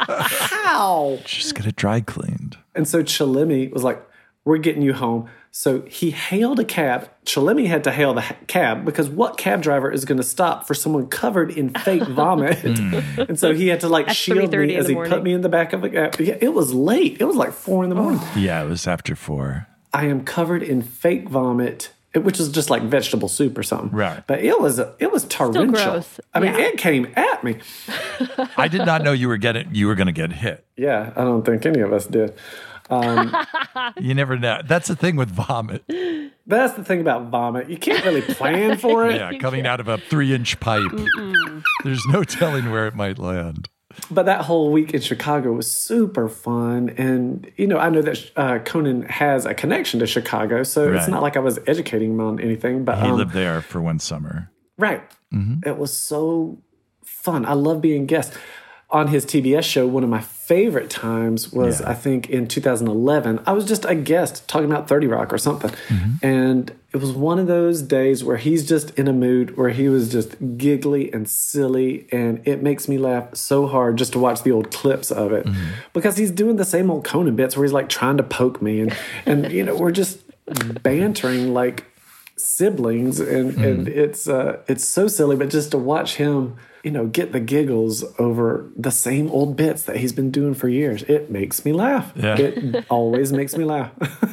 how? Just get it dry cleaned. And so Chalimi was like, we're getting you home. So he hailed a cab. Chalimi had to hail the ha- cab because what cab driver is going to stop for someone covered in fake vomit? And so he had to like At shield three thirty me in as the he put morning. me in the back of the cab. Yeah, it was late. It was like four in the morning. Yeah, it was after four. I am covered in fake vomit it, which is just like vegetable soup or something. Right. But it was it was torrential. gross. I mean, Yeah. it came at me. I did not know you were getting you were going to get hit. Yeah, I don't think any of us did. You never know. That's the thing with vomit. That's the thing about vomit. You can't really plan for it. Yeah, coming out of a three-inch pipe. There's no telling where it might land. But that whole week in Chicago was super fun. And, you know, I know that uh, Conan has a connection to Chicago, so Right. it's not like I was educating him on anything. But He um, lived there for one summer. Right. Mm-hmm. It was so fun. I love being a guest. On his T B S show, one of my favorite times was, Yeah. I think, in two thousand eleven. I was just a guest talking about thirty Rock or something. Mm-hmm. And it was one of those days where he's just in a mood where he was just giggly and silly. And it makes me laugh so hard just to watch the old clips of it. Mm-hmm. Because he's doing the same old Conan bits where he's like trying to poke me. And, and you know, we're just bantering like siblings. And, Mm-hmm. and it's uh, it's so silly. But just to watch him, you know, get the giggles over the same old bits that he's been doing for years. It makes me laugh. Yeah. It always makes me laugh.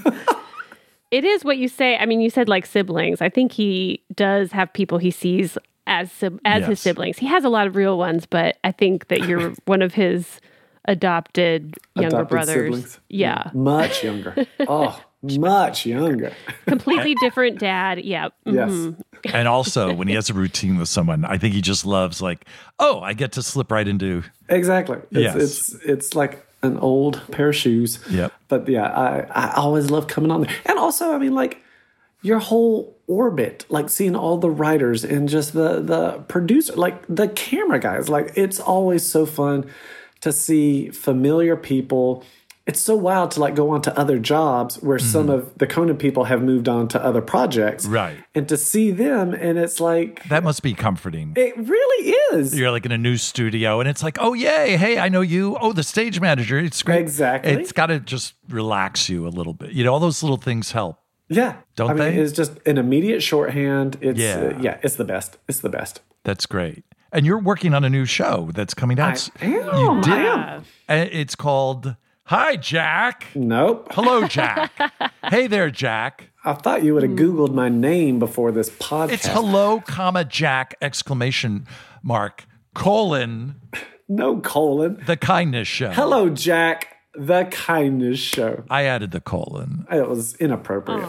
It is what you say. I mean, you said like siblings. I think he does have people he sees as sib- as his Yes. siblings. He has a lot of real ones, but I think that you're one of his adopted younger Adopted brothers. siblings. Yeah. Much younger. Oh, much younger. Completely different dad. Yeah. Yes. Mhm. And also, when he has a routine with someone, I think he just loves like, oh, I get to slip right into. Exactly. It's, Yes. it's it's like an old pair of shoes. Yep. But yeah, I, I always love coming on there. And also, I mean, like, your whole orbit, like seeing all the writers and just the the producer, like the camera guys, like it's always so fun to see familiar people. It's so wild to like go on to other jobs where some of the Conan people have moved on to other projects. Right. And to see them, and it's like, That must be comforting. it really is. You're like in a new studio, and it's like, oh, yay. Hey, I know you. Oh, the stage manager. It's great. Exactly. It's got to just relax you a little bit. You know, all those little things help. Yeah. Don't I mean, they? it's just an immediate shorthand. It's, Yeah. uh, yeah, it's the best. It's the best. That's great. And you're working on a new show that's coming out. I am. You did. I am. And it's called Hi, Jack. Nope. Hello, Jack. Hey there, Jack. I thought you would have Googled my name before this podcast. It's hello, comma, Jack, exclamation mark, colon, No colon. the kindness show. Hello, Jack, the kindness show. I added the colon. It was inappropriate.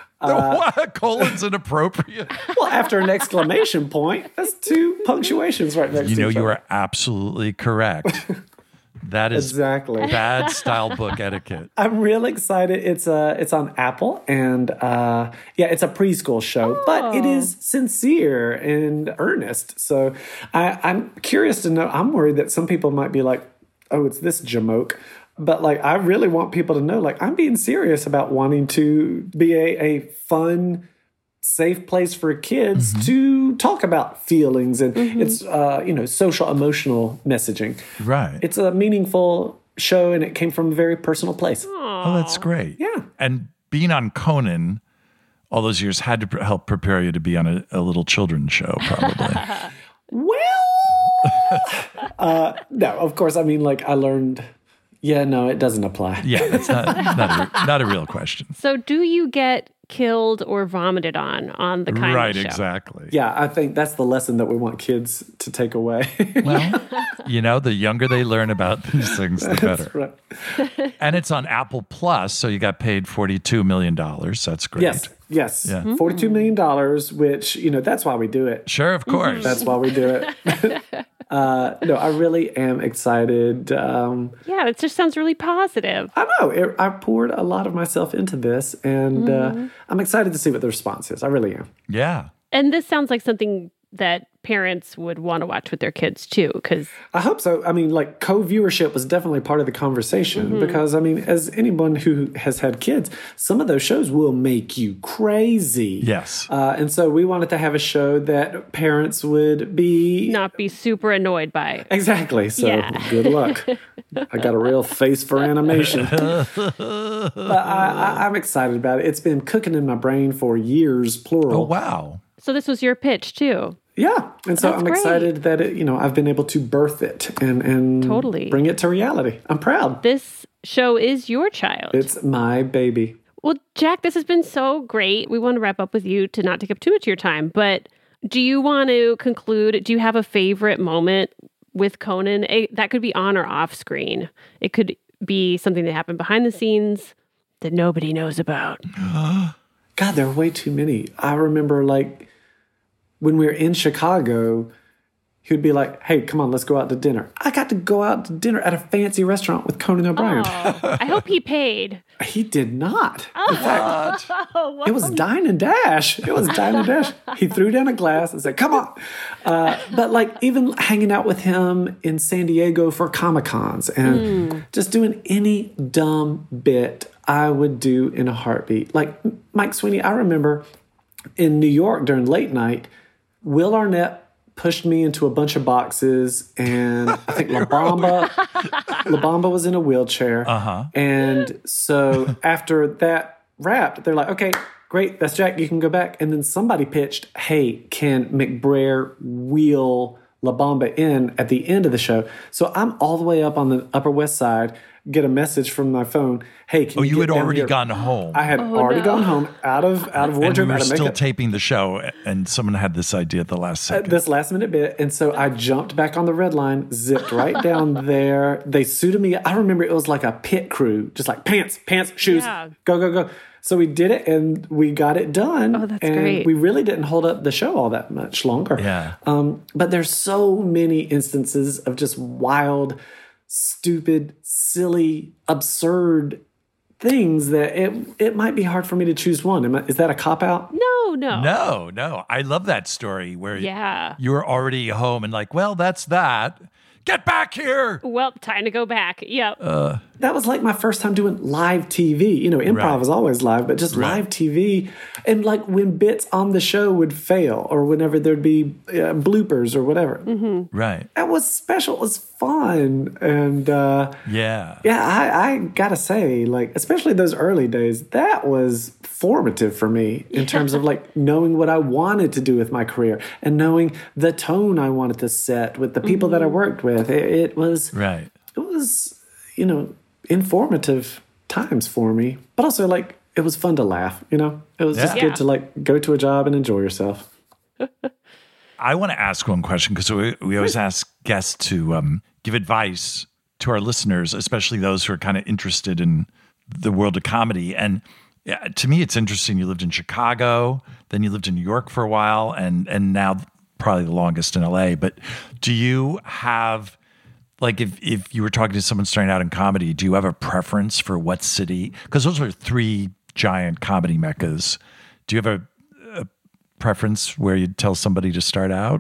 What? Colon's inappropriate. Well, after an exclamation point, that's two punctuations right next You to know, each you other. are absolutely correct. That is Exactly. bad style book etiquette. I'm real excited. It's uh it's on Apple, and uh yeah, it's a preschool show, but it is sincere and earnest. So I, I'm curious to know. I'm worried that some people might be like, "Oh, it's this jamoke," but like I really want people to know, like I'm being serious about wanting to be a, a fun, safe place for kids Mm-hmm. to talk about feelings, and it's uh you know social emotional messaging. Right. It's a meaningful show, and it came from a very personal place. Oh, that's great. Yeah. And being on Conan all those years had to pr- help prepare you to be on a, a little children's show, probably. Well, uh, no, of course. I mean, like I learned. Yeah, no, it doesn't apply. Yeah, that's not not a, not a real question. So do you get killed or vomited on on the kindness Right, show? exactly. Yeah, I think that's the lesson that we want kids to take away. Well, you know, the younger they learn about these things, the better. Right. And it's on Apple Plus, so you got paid forty-two million dollars. That's great. Yes, yes, Yeah. forty-two million dollars. Which you know, that's why we do it. Sure, of course. That's why we do it. uh, no, I really am excited. Um, Yeah, it just sounds really positive. I know it, I poured a lot of myself into this, and uh, I'm excited to see what the response is. I really am. Yeah. And this sounds like something that parents would want to watch with their kids too, because I hope so. I mean, like co-viewership was definitely part of the conversation because, I mean, as anyone who has had kids, some of those shows will make you crazy. Yes. Uh, and so we wanted to have a show that parents would be not be super annoyed by. exactly. So Yeah. good luck. I got a real face for animation. But I, I, I'm excited about it. It's been cooking in my brain for years, plural. Oh, wow. So this was your pitch too. Yeah, and so That's I'm great. excited that it, you know I've been able to birth it and and Totally. bring it to reality. I'm proud. This show is your child. It's my baby. Well, Jack, this has been so great. We want to wrap up with you to not take up too much of your time, but do you want to conclude? Do you have a favorite moment with Conan? A, that could be on or off screen. It could be something that happened behind the scenes that nobody knows about. God, there are way too many. I remember, like, when we were in Chicago, he would be like, hey, come on, let's go out to dinner. I got to go out to dinner at a fancy restaurant with Conan O'Brien. Oh, I hope he paid. He did not. Oh, In fact, oh, it was dine and dash. It was dine and dash. He threw down a glass and said, come on. Uh, but like even hanging out with him in San Diego for Comic-Cons and mm. just doing any dumb bit I would do in a heartbeat. Like Mike Sweeney, I remember in New York during late night, Will Arnett pushed me into a bunch of boxes, and I think La Bamba, La Bamba was in a wheelchair. Uh-huh. And so after that wrapped, they're like, okay, great, that's Jack, you can go back. And then somebody pitched, hey, can McBrayer wheel La Bamba in at the end of the show? So I'm all the way up on the Upper West Side, get a message from my phone, hey, can oh, you you get had down already here? gone home. I had oh, already no. gone home out of out of wardrobe. And we were out of still makeup. taping the show, and someone had this idea at the last second. Uh, this last minute bit. And so I jumped back on the red line, zipped right down there. They suited me. I remember it was like a pit crew, just like pants, pants, shoes, Yeah. go, go, go. So we did it and we got it done. Oh, that's and great. we really didn't hold up the show all that much longer. Yeah. Um, but there's so many instances of just wild, stupid, silly, absurd things that it it might be hard for me to choose one. Am I, is that a cop-out? No, no. No, no. I love that story where Yeah. you were already home and like, well, that's that. Get back here. Well, time to go back. Yep. Uh, That was like my first time doing live T V. You know, improv Right. is always live, but just Right. live T V. And like when bits on the show would fail or whenever there'd be uh, bloopers or whatever. Mm-hmm. Right. That was special. It was fun. And uh, Yeah. yeah, I, I gotta say, like, especially those early days, that was formative for me in terms of like knowing what I wanted to do with my career and knowing the tone I wanted to set with the people Mm-hmm. that I worked with. It, it was, Right. it was, you know, informative times for me, but also like it was fun to laugh. You know, it was just Yeah. good to like go to a job and enjoy yourself. I want to ask one question because we, we always ask guests to um, give advice to our listeners, especially those who are kind of interested in the world of comedy. And yeah, to me, it's interesting. You lived in Chicago, then you lived in New York for a while, and and now probably the longest in L A. But do you have, like, if, if you were talking to someone starting out in comedy, do you have a preference for what city? Because those are three giant comedy meccas. Do you have a, a preference where you'd tell somebody to start out?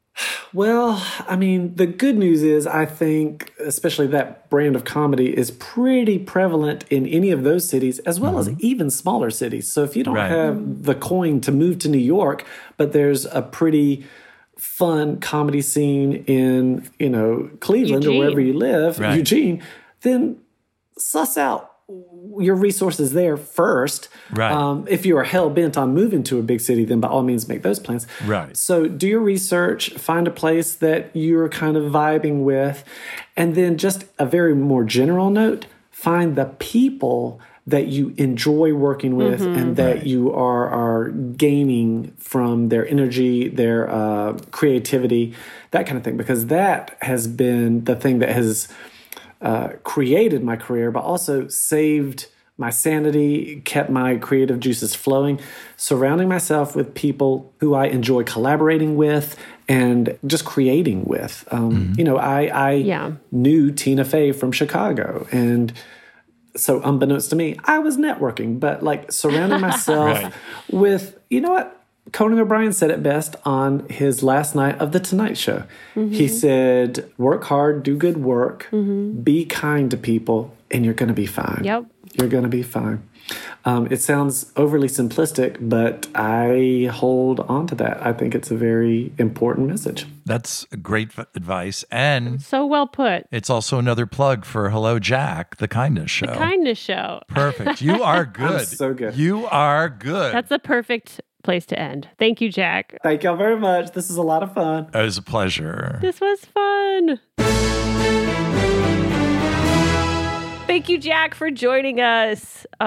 Well, I mean, the good news is I think, especially that brand of comedy is pretty prevalent in any of those cities, as well mm-hmm. as even smaller cities. So if you don't right. have the coin to move to New York, but there's a pretty fun comedy scene in, you know, Cleveland Eugene. or wherever you live, right. Eugene, then suss out your resources there first. Right. Um, if you are hell bent on moving to a big city, then by all means make those plans. Right. So do your research, find a place that you're kind of vibing with, and then just a very more general note, find the people that you enjoy working with mm-hmm. and that right. you are are gaining from their energy, their uh, creativity, that kind of thing, because that has been the thing that has Uh, created my career, but also saved my sanity, kept my creative juices flowing, surrounding myself with people who I enjoy collaborating with and just creating with. Um, mm-hmm. You know, I, I yeah. knew Tina Fey from Chicago, and so unbeknownst to me, I was networking, but like surrounding myself right. with, you know what? Conan O'Brien said it best on his last night of The Tonight Show. Mm-hmm. He said, work hard, do good work, mm-hmm. be kind to people, and you're going to be fine. Yep. You're going to be fine. Um, it sounds overly simplistic, but I hold on to that. I think it's a very important message. That's great advice. And so well put. It's also another plug for Hello, Jack, The Kindness Show. The Kindness Show. Perfect. You are good. I'm so good. You are good. That's a perfect place to end. Thank you, Jack. Thank y'all very much. This is a lot of fun. It was a pleasure. This was fun. Thank you, Jack, for joining us. Oh,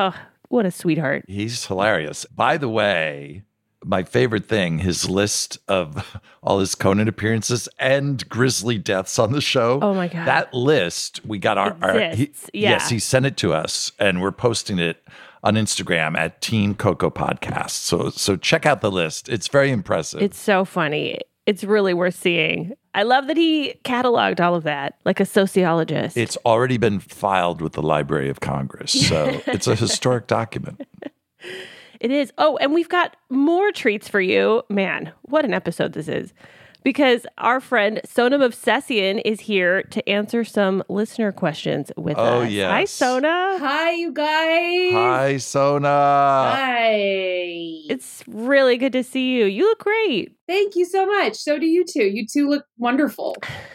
what a sweetheart. He's hilarious. By the way, my favorite thing, his list of all his Conan appearances and grisly deaths on the show. Oh, my God. That list, we got our... our he, Exists, yeah. Yes, he sent it to us, and we're posting it on Instagram at Team Coco Podcast. So, so check out the list. It's very impressive. It's so funny. It's really worth seeing. I love that he cataloged all of that like a sociologist. It's already been filed with the Library of Congress, so it's a historic document. It is. Oh, and we've got more treats for you. Man, what an episode this is. Because our friend Sona Movsesian is here to answer some listener questions with oh, us. Oh, yes. Hi, Sona. Hi, you guys. Hi, Sona. Hi. It's really good to see you. You look great. Thank you so much. So do you two. You two look wonderful.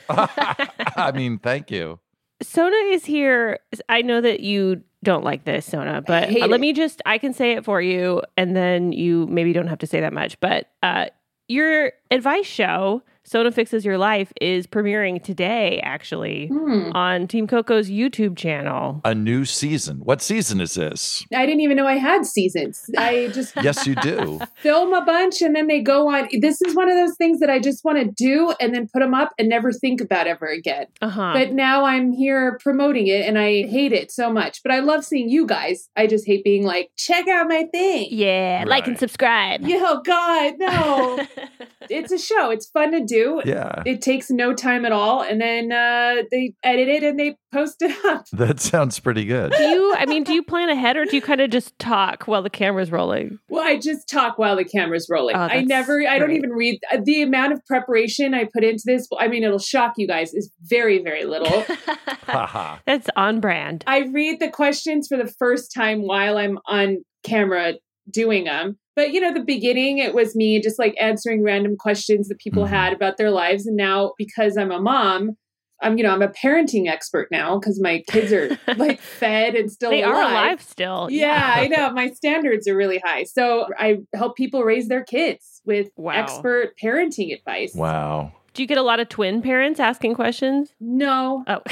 I mean, thank you. Sona is here. I know that you don't like this, Sona, but uh, let me just, I can say it for you, and then you maybe don't have to say that much. But uh, your advice show, Sona Fixes Your Life, is premiering today, actually, hmm. on Team Coco's YouTube channel. A new season. What season is this? I didn't even know I had seasons. I just... Yes, you do. Film a bunch and then they go on. This is one of those things that I just want to do and then put them up and never think about ever again. Uh-huh. But now I'm here promoting it and I hate it so much. But I love seeing you guys. I just hate being like, check out my thing. Yeah, right. Like and subscribe. Yeah, oh, God, no. It's a show. It's fun to do. Yeah. It takes no time at all. And then uh, they edit it and they post it up. That sounds pretty good. Do you, I mean, do you plan ahead or do you kind of just talk while the camera's rolling? Well, I just talk while the camera's rolling. Oh, I never, I don't great. even read. The amount of preparation I put into this, I mean, it'll shock you guys, is very, very little. That's on brand. I read the questions for the first time while I'm on camera doing them. But, you know, the beginning, it was me just like answering random questions that people mm-hmm. had about their lives. And now, because I'm a mom, I'm, you know, I'm a parenting expert now because my kids are like fed and still they alive. They are alive still. Yeah, yeah, I know. My standards are really high. So I help people raise their kids with wow. expert parenting advice. Wow. Do you get a lot of twin parents asking questions? No. Oh.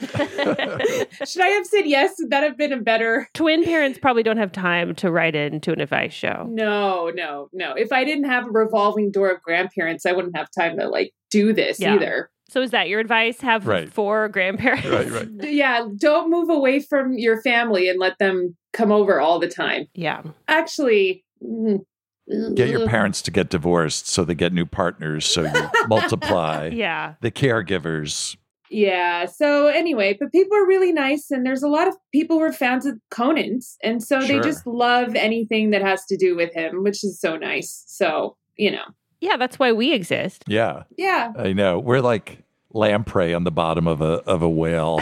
Should I have said yes? Would that have been a better... Twin parents probably don't have time to write into an advice show. No, no, no. If I didn't have a revolving door of grandparents, I wouldn't have time to like do this yeah. either. So is that your advice? Have right. four grandparents? Right, right. Yeah, don't move away from your family and let them come over all the time. Yeah. Actually... Get your parents to get divorced so they get new partners, so you multiply yeah. the caregivers. Yeah. So anyway, but people are really nice. And there's a lot of people who are fans of Conan's. And so Sure. they just love anything that has to do with him, which is so nice. So, you know. Yeah, that's why we exist. Yeah. Yeah. I know. We're like lamprey on the bottom of a of a whale.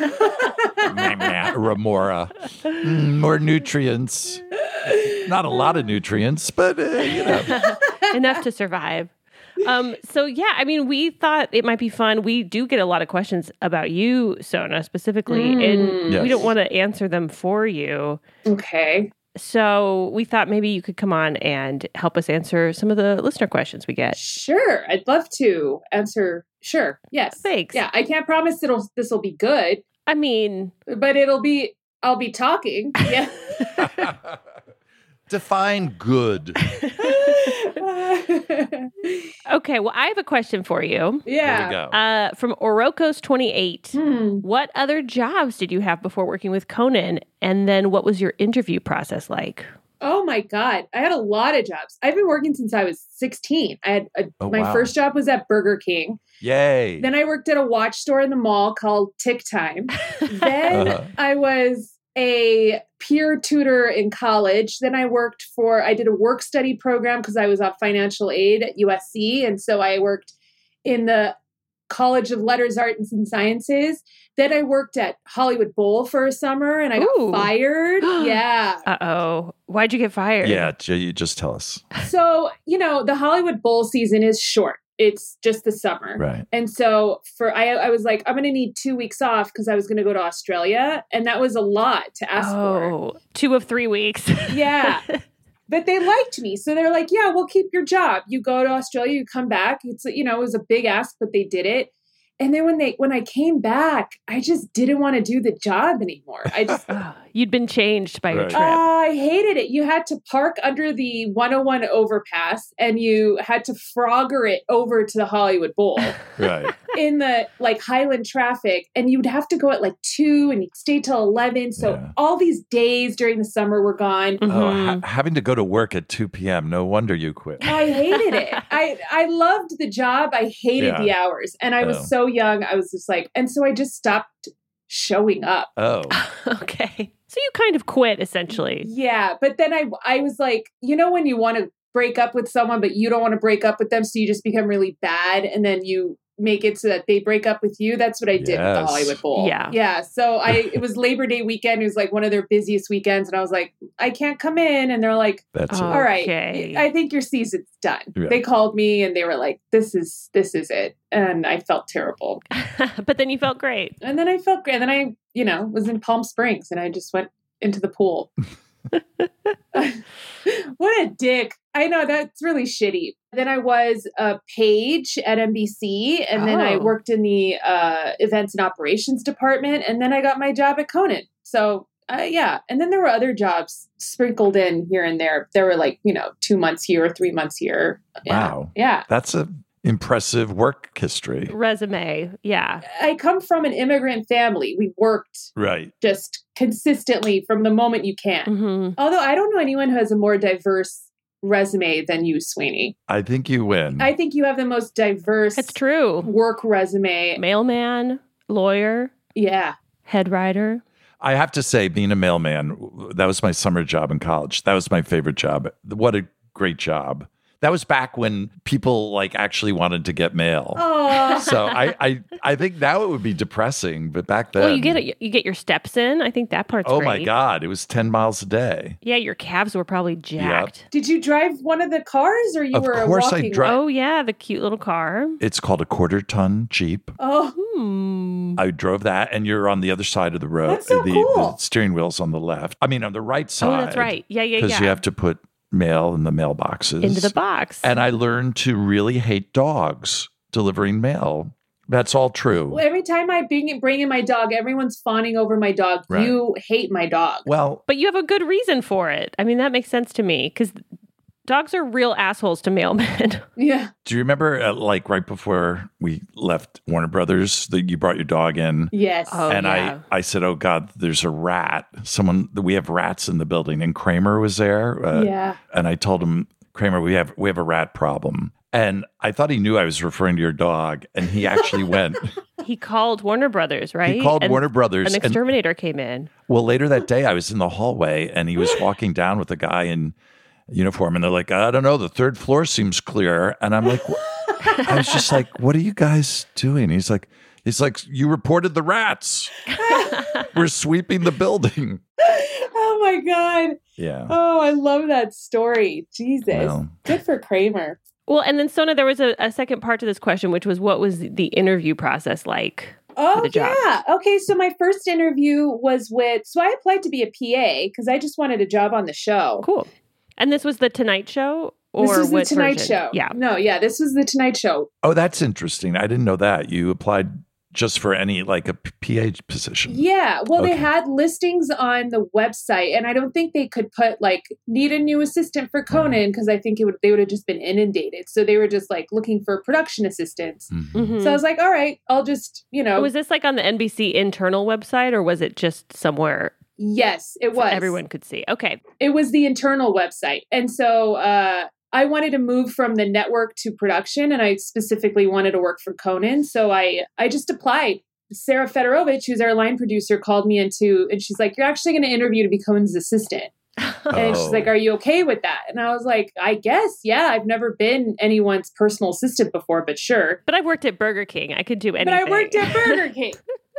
Remora. Mm, more nutrients. Not a lot of nutrients, but, uh, you know. Enough to survive. Um, so, yeah, I mean, we thought it might be fun. We do get a lot of questions about you, Sona, specifically, mm. and yes. we don't want to answer them for you. Okay. So we thought maybe you could come on and help us answer some of the listener questions we get. Sure. I'd love to answer. Sure. Yes. Thanks. Yeah. I can't promise it'll this will be good. I mean, but it'll be, I'll be talking. Yeah. Define good. Okay, well, I have a question for you. Yeah. Here we go. Uh, from Orokos twenty-eight. Hmm. What other jobs did you have before working with Conan? And then what was your interview process like? Oh my God. I had a lot of jobs. I've been working since I was sixteen. I had a, oh, my wow. first job was at Burger King. Yay. Then I worked at a watch store in the mall called Tick Time. Then uh-huh. I was a peer tutor in college. Then I worked for, I did a work study program because I was on financial aid at U S C. And so I worked in the College of Letters, Arts, and Sciences. Then I worked at Hollywood Bowl for a summer and I got Ooh. fired. Yeah. Uh-oh. Why'd you get fired? Yeah, you just tell us. So, you know, the Hollywood Bowl season is short. It's just the summer. Right. And so for I, I was like, I'm going to need two weeks off because I was going to go to Australia. And that was a lot to ask oh, for. Two of three weeks. Yeah. But they liked me. So they're like, yeah, we'll keep your job. You go to Australia, you come back. It's, you know, it was a big ask, but they did it. And then when they when I came back, I just didn't want to do the job anymore. I just Oh, you'd been changed by your Right. trip. I hated it. You had to park under the one oh one overpass and you had to Frogger it over to the Hollywood Bowl Right. in the like Highland traffic. And you'd have to go at like two and you'd stay till eleven. So Yeah. all these days during the summer were gone. Oh, Mhm. ha- having to go to work at two p.m. No wonder you quit. I hated it. I, I loved the job. I hated Yeah. the hours. And I was Oh. so young. I was just like, and so I just stopped showing up. Oh, Okay. So you kind of quit essentially. Yeah. But then I, I was like, you know, when you want to break up with someone, but you don't want to break up with them. So you just become really bad. And then you make it so that they break up with you. That's what I did with the Yes. Hollywood Bowl. Yeah. Yeah. So I, it was Labor Day weekend. It was like one of their busiest weekends. And I was like, I can't come in. And they're like, that's Oh. it. all right, Okay. I think your season's done. Yeah. They called me and they were like, this is, this is it. And I felt terrible. But then you felt great. And then I felt great. And then I, you know, was in Palm Springs and I just went into the pool. What a dick. I know that's really shitty. Then I was a page at N B C and then I Oh. worked in the uh, events and operations department. And then I got my job at Conan. So uh, yeah. And then there were other jobs sprinkled in here and there. There were like, you know, two months here or three months here. Yeah. Wow. Yeah. That's a impressive work history. Resume. Yeah. I come from an immigrant family. We worked Right. just consistently from the moment you can. hmm Although I don't know anyone who has a more diverse resume than you, Sweeney. I think you win. I think you have the most diverse That's true. work resume. Mailman, lawyer, Yeah. head writer. I have to say, being a mailman, that was my summer job in college. That was my favorite job. What a great job. That was back when people like actually wanted to get mail. Oh, So I, I I think now it would be depressing, but back then, Well, you get it. You get your steps in. I think that part's oh great. my God, it was ten miles a day. Yeah, your calves were probably jacked. did you drive one of the cars or you Of were course I walking? dri- Oh yeah, the cute little car. It's called a quarter ton Jeep. Oh, Hmm. I drove that, and you're on the other side of the road. That's so the, cool. the steering wheel's on the left. I mean, on the right side. Oh, that's right. Yeah, yeah, Because yeah. you have to put mail in the mailboxes. Into the box. And I learned to really hate dogs delivering mail. That's all true. well, every time I bring, bring in my dog, everyone's fawning over my dog. Right. You hate my dog. Well, But you have a good reason for it. I mean, that makes sense to me because dogs are real assholes to mailmen. Yeah. do you remember, uh, like, right before we left Warner Brothers, that you brought your dog in? Yes. Oh, and yeah. I, I said, "Oh God, there's a rat. Someone, we have rats in the building." And Kramer was there. Uh, Yeah. And I told him, "Kramer, we have we have a rat problem." And I thought he knew I was referring to your dog, and he actually went. He called Warner Brothers, right? He called And Warner Brothers. An and- exterminator came in. well, later that day, I was in the hallway, and he was walking down with a guy in uniform, and they're like, "I don't know, the third floor seems clear." And I'm like, "Wh-" I was just like, "What are you guys doing?" He's like, "He's like, you reported the rats. We're sweeping the building." Oh my God. Yeah. Oh, I love that story. Jesus. Well. Good for Kramer. Well, and then Sona, there was a, a second part to this question, which was what was the interview process like? Oh, the job. yeah. Okay. So my first interview was with, so I applied to be a P A because I just wanted a job on the show. Cool. And this was the Tonight Show? Or This was the what Tonight version? Show. Yeah. No, yeah, this was the Tonight Show. Oh, that's interesting. I didn't know that. You applied just for any, like, a P A position. Yeah. Well, they Okay. had listings on the website, and I don't think they could put like need a new assistant for Conan because I think it would they would have just been inundated. So they were just like looking for production assistants. Mhm. Mhm. So I was like, all right, I'll just you know. Was this like on the N B C internal website or was it just somewhere Yes, it was. everyone could see? Okay. It was the internal website. And so uh, I wanted to move from the network to production, and I specifically wanted to work for Conan. So I, I just applied. Sarah Fedorovich, who's our line producer, called me into, and she's like, "You're actually going to interview to be Conan's assistant." And she's Oh. like, "Are you okay with that?" And I was like, "I guess, yeah. I've never been anyone's personal assistant before, but sure." But I've worked at Burger King. I could do anything. But I worked at Burger King.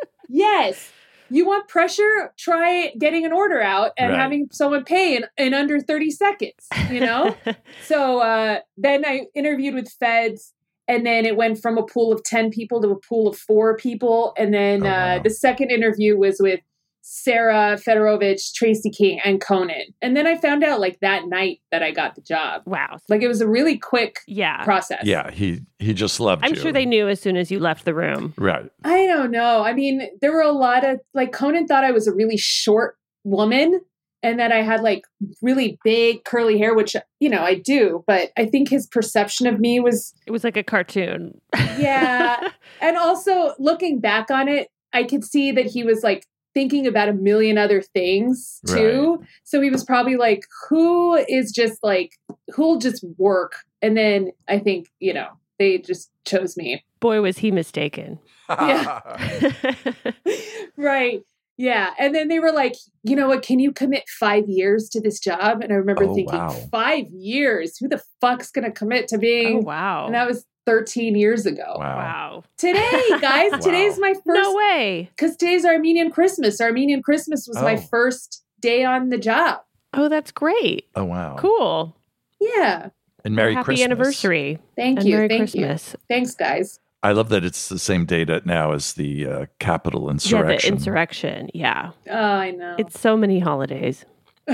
Yes. You want pressure? Try getting an order out and Right. having someone pay in, in under thirty seconds, you know? So uh, then I interviewed with feds, and then it went from a pool of ten people to a pool of four people. And then Oh, uh, wow. the second interview was with Sarah Fedorovich, Tracy King, and Conan. And then I found out like that night that I got the job. Wow. Like it was a really quick yeah. process. Yeah, he he just loved I'm you. sure they knew as soon as you left the room. Right. I don't know. I mean, there were a lot of, like, Conan thought I was a really short woman and that I had like really big curly hair, which, you know, I do. But I think his perception of me was... It was like a cartoon. Yeah. And also looking back on it, I could see that he was like thinking about a million other things too. Right. So he was probably like, who is just like, who'll just work? And then I think, you know, they just chose me. Boy, was he mistaken. Yeah. Right. Yeah. And then they were like, you know what, can you commit five years to this job? And I remember oh, thinking, wow. five years? Who the fuck's going to commit to being? Oh, wow. And that was thirteen years ago. Wow. Wow. Today, guys, wow. Today's my first. No way. Because today's Armenian Christmas. Armenian Christmas was oh. my first day on the job. Oh, that's great. Oh, wow. Cool. Yeah. And Merry Happy Christmas. anniversary. Thank and you. Merry Thank Christmas. you. Thanks, guys. I love that it's the same date now as the uh, Capitol insurrection. Yeah, the insurrection. Yeah. Oh, I know. It's so many holidays.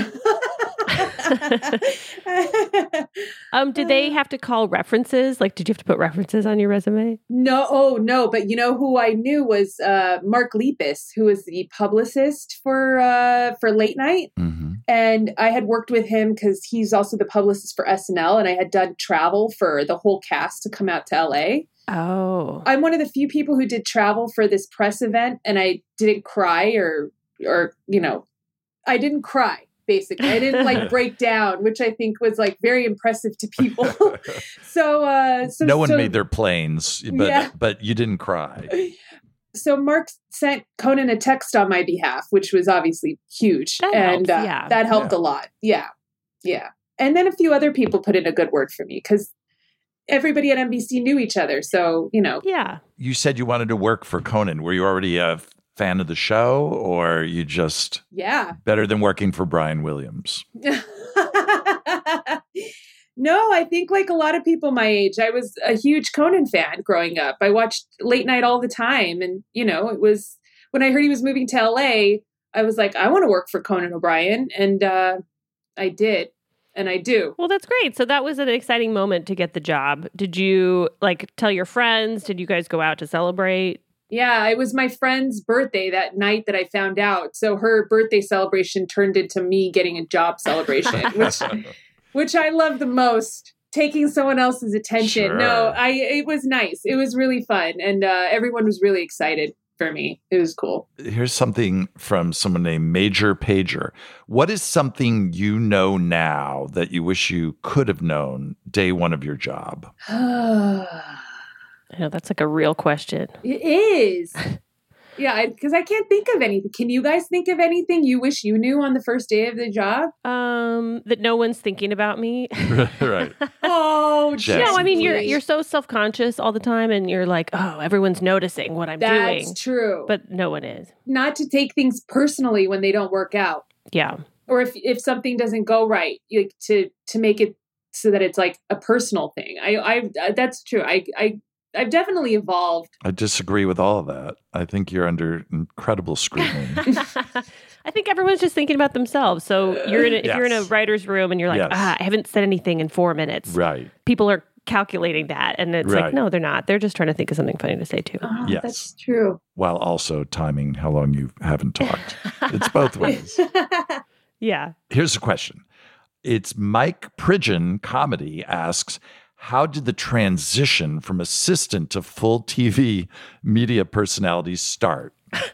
um, did they have to call references? Like, did you have to put references on your resume? No. Oh, no. But you know who I knew was uh, Mark Lippis, who was the publicist for uh, for Late Night. Mm-hmm. And I had worked with him because he's also the publicist for S N L. And I had done travel for the whole cast to come out to L A. Oh. I'm one of the few people who did travel for this press event. And I didn't cry or, or you know, I didn't cry. Basically, I didn't like break down, which I think was like very impressive to people. so, uh, so no one so, made their planes, but yeah. but you didn't cry. So Mark sent Conan a text on my behalf, which was obviously huge, that and helps, uh, yeah. that helped yeah. a lot. Yeah, yeah. And then a few other people put in a good word for me because everybody at N B C knew each other. So you know, yeah. You said you wanted to work for Conan. Were you already a fan of the show, or you just yeah better than working for Brian Williams? No, I think like a lot of people my age, I was a huge Conan fan growing up. I watched Late Night all the time, and you know, it was when I heard he was moving to L A, I was like, I want to work for Conan O'Brien, and uh, I did, and I do. Well, that's great. So that was an exciting moment to get the job. Did you like tell your friends? Did you guys go out to celebrate? Yeah, it was my friend's birthday that night that I found out. So her birthday celebration turned into me getting a job celebration, which which I love the most. Taking someone else's attention. Sure. No, I it was nice. It was really fun, and uh, everyone was really excited for me. It was cool. Here's something from someone named Major Pager. What is something you know now that you wish you could have known day one of your job? I know that's like a real question. It is. Yeah, because I, I can't think of anything. Can you guys think of anything you wish you knew on the first day of the job? Um, that no one's thinking about me. Right. Oh, Jess. No, I mean you're please. you're so self-conscious all the time, and you're like, oh, everyone's noticing what I'm That's doing. true. But no one is. Not to take things personally when they don't work out, Yeah. or if if something doesn't go right, like to to make it so that it's like a personal thing. I I that's true. I I. I've definitely evolved. I disagree with all of that. I think you're under incredible scrutiny. I think everyone's just thinking about themselves. So you're in a, if Yes. you're in a writer's room and you're like, Yes. ah, I haven't said anything in four minutes. Right. People are calculating that, and it's Right. like, no, they're not. They're just trying to think of something funny to say too. Oh, Yes. that's true. While also timing how long you haven't talked. It's both ways. Yeah. Here's a question. It's Mike Pridgeon Comedy asks, how did the transition from assistant to full T V media personality start?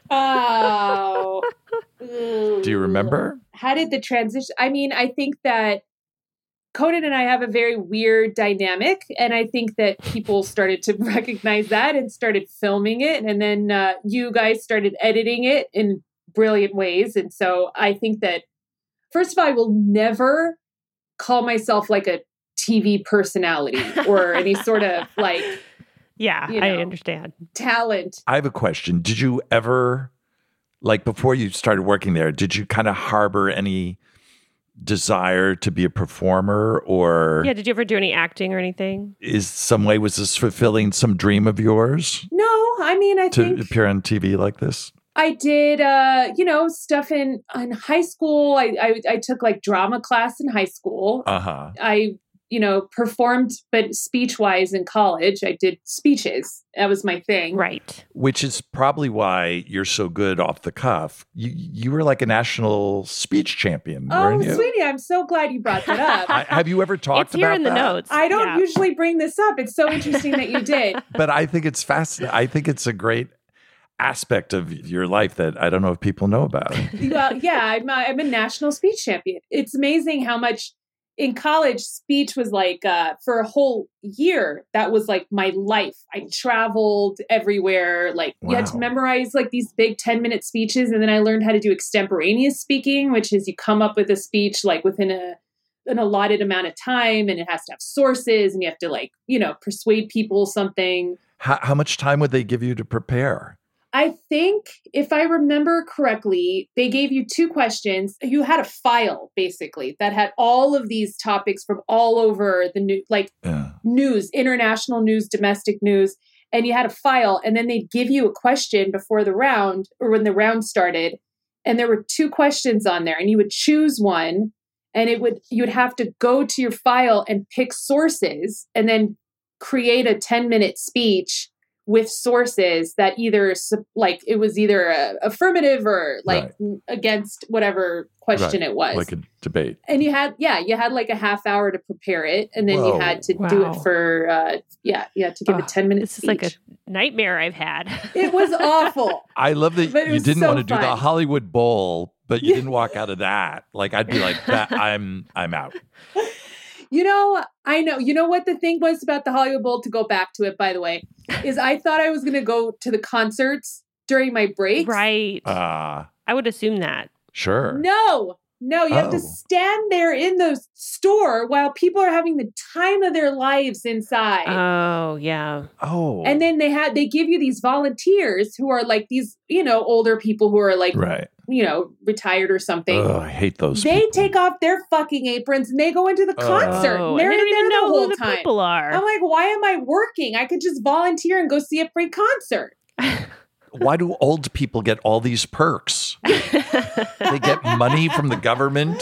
Oh. Do you remember? How did the transition? I mean, I think that Conan and I have a very weird dynamic, and I think that people started to recognize that and started filming it, and then uh, you guys started editing it in brilliant ways. And so I think that, first of all, I will never call myself like a T V personality or any sort of like, Yeah, you I know, understand. talent. I have a question. Did you ever, like before you started working there, did you kind of harbor any desire to be a performer, or Yeah, did you ever do any acting or anything? is some way, was this fulfilling some dream of yours No, I mean, I to think appear on T V like this? I did, uh, you know, stuff in, in high school. I, I, I took like drama class in high school. Uh-huh. I, you know, performed, but speech wise in college, I did speeches. That was my thing. Right. Which is probably why you're so good off the cuff. You you were like a national speech champion, Oh, weren't you? sweetie, I'm so glad you brought that up. I, have you ever talked It's here about in the that? notes. I don't Yeah. usually bring this up. It's so interesting that you did. But I think it's fascinating. I think it's a great aspect of your life that I don't know if people know about. Well, yeah, I'm a, I'm a national speech champion. It's amazing how much in college speech was like uh, for a whole year. That was like my life. I traveled everywhere. Like you had to Wow. memorize like these big ten minute speeches. And then I learned how to do extemporaneous speaking, which is you come up with a speech like within a an allotted amount of time, and it has to have sources, and you have to like, you know, persuade people something. How, how much time would they give you to prepare? I think if I remember correctly, they gave you two questions. You had a file basically that had all of these topics from all over the new, like Yeah. news, international news, domestic news. And you had a file, and then they'd give you a question before the round or when the round started. And there were two questions on there, and you would choose one, and it would, you would have to go to your file and pick sources and then create a ten minute speech with sources that either sup- like it was either a affirmative or like Right. against whatever question Right. it was. Like a debate. And you had, yeah, you had like a half hour to prepare it, and then Whoa. you had to do Wow. it for, uh, yeah, you had to give Oh, a ten minute This speech. is like a nightmare I've had. It was awful. I love that But it you was didn't so want to do the fun. Hollywood Bowl, but you Yeah. didn't walk out of that. Like I'd be like, that I'm I'm out. You know, I know. You know what the thing was about the Hollywood Bowl, to go back to it, by the way, is I thought I was going to go to the concerts during my breaks. Right. Uh I would assume that. sure. No, no, you have to Oh. stand there in the store while people are having the time of their lives inside. Oh, yeah. Oh. And then they had, they give you these volunteers who are like these, you know, older people who are like, right. you know, retired or something. Ugh, I hate those They people. take off their fucking aprons and they go into the concert. Oh, and they're and they in don't even there know the whole who the time. people are. I'm like, why am I working? I could just volunteer and go see a free concert. Why do old people get all these perks? They get money from the government.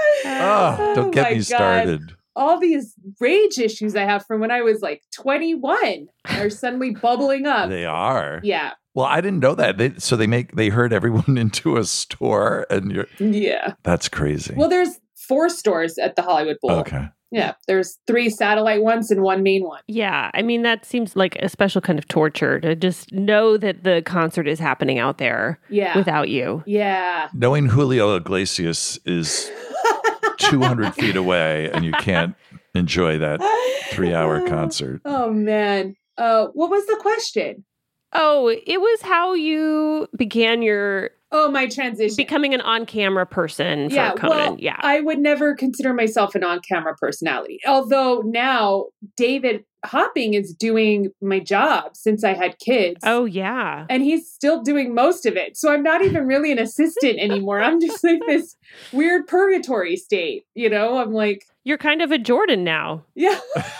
Oh, don't get my me God. started. All these rage issues I have from when I was like twenty-one are suddenly bubbling up. They are. Yeah. Well, I didn't know that. They, so they make they herd everyone into a store, and you're Yeah. that's crazy. Well, there's four stores at the Hollywood Bowl. okay. Yeah. There's three satellite ones and one main one. Yeah. I mean, that seems like a special kind of torture to just know that the concert is happening out there Yeah. without you. Yeah. Knowing Julio Iglesias is two hundred feet away, and you can't enjoy that three-hour concert. Oh, man. Uh, what was the question? Oh, it was how you began your Oh, my transition. becoming an on-camera person for yeah, Conan. well, yeah. I would never consider myself an on-camera personality. Although now David Hopping is doing my job since I had kids. oh, yeah. And he's still doing most of it. So I'm not even really an assistant anymore. I'm just like this weird purgatory state. You know, I'm like, You're kind of a Jordan now. yeah.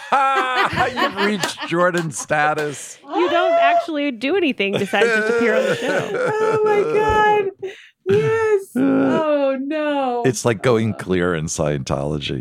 You've reached Jordan status. You don't actually do anything besides just appear on the show. Oh my God. Yes. Oh no. It's like going clear in Scientology.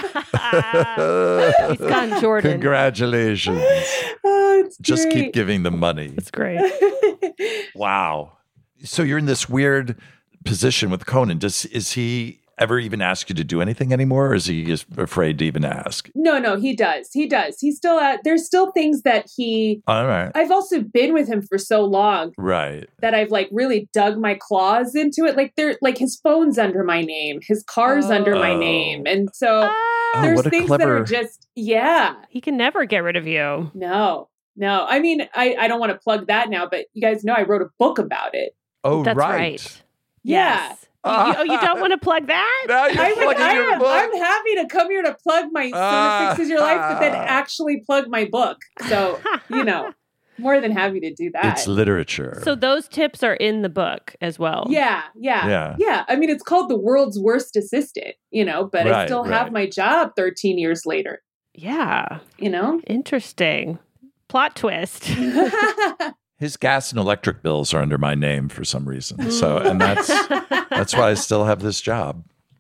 He's gone Jordan. Congratulations. Oh, it's Just keep great. giving the money. It's great. Wow. So you're in this weird position with Conan. Does is he ever even ask you to do anything anymore, or is he just afraid to even ask? No, no, he does. He does. He's still at, there's still things that he, All right. I've also been with him for so long Right. that I've like really dug my claws into it. Like they're like his phone's under my name, his car's under my Oh. name. And so Oh, there's what a things that clever- are just, yeah, He can never get rid of you. no, no. I mean, I, I don't want to plug that now, but you guys know I wrote a book about it. Oh, That's right. right. Yeah. Yes. You, you- oh, you don't want to plug that? Now you're I, mean, plugging I your am, book. I'm happy to come here to plug my Ah. Sona Fixes Your Life, but then actually plug my book. So, you know, more than happy to do that. It's literature. So those tips are in the book as well. Yeah, yeah, Yeah. yeah. I mean, it's called The World's Worst Assistant, you know, but I Right, still right. have my job thirteen years later, Yeah. you know? Interesting. Plot twist. His gas and electric bills are under my name for some reason. So, and that's that's why I still have this job.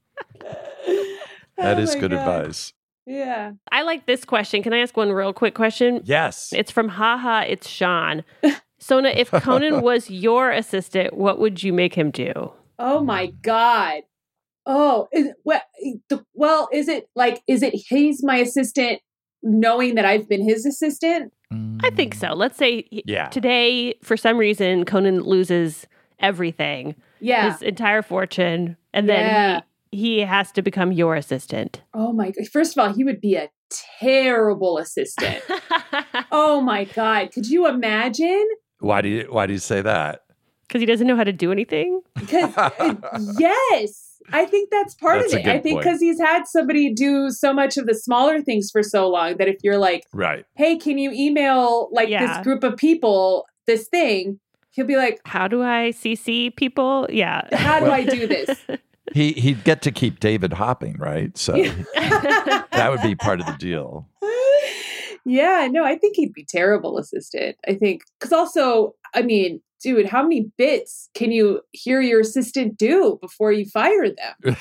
That Oh is my good God. advice. Yeah. I like this question. Can I ask one real quick question? Yes. It's from Haha, it's Sean. Sona, if Conan was your assistant, what would you make him do? Oh my God. Oh, is, well, well, is it like, is it he's my assistant knowing that I've been his assistant? I think so. Let's say he- Yeah. today, for some reason, Conan loses everything, Yeah. his entire fortune, and then Yeah. he, he has to become your assistant. Oh my God. First of all, he would be a terrible assistant. Oh my God. Could you imagine? Why do you why do you say that? Because he doesn't know how to do anything? Because, yes. I think that's part That's a of it. good I think point. because he's had somebody do so much of the smaller things for so long that if you're like, Right. hey, can you email like Yeah. this group of people this thing? He'll be like, How do I C C people? Yeah. how do I do this? He he'd get to keep David hopping, right? So that would be part of the deal. Yeah, no, I think he'd be terrible assistant. I think because also, I mean, dude, how many bits can you hear your assistant do before you fire them?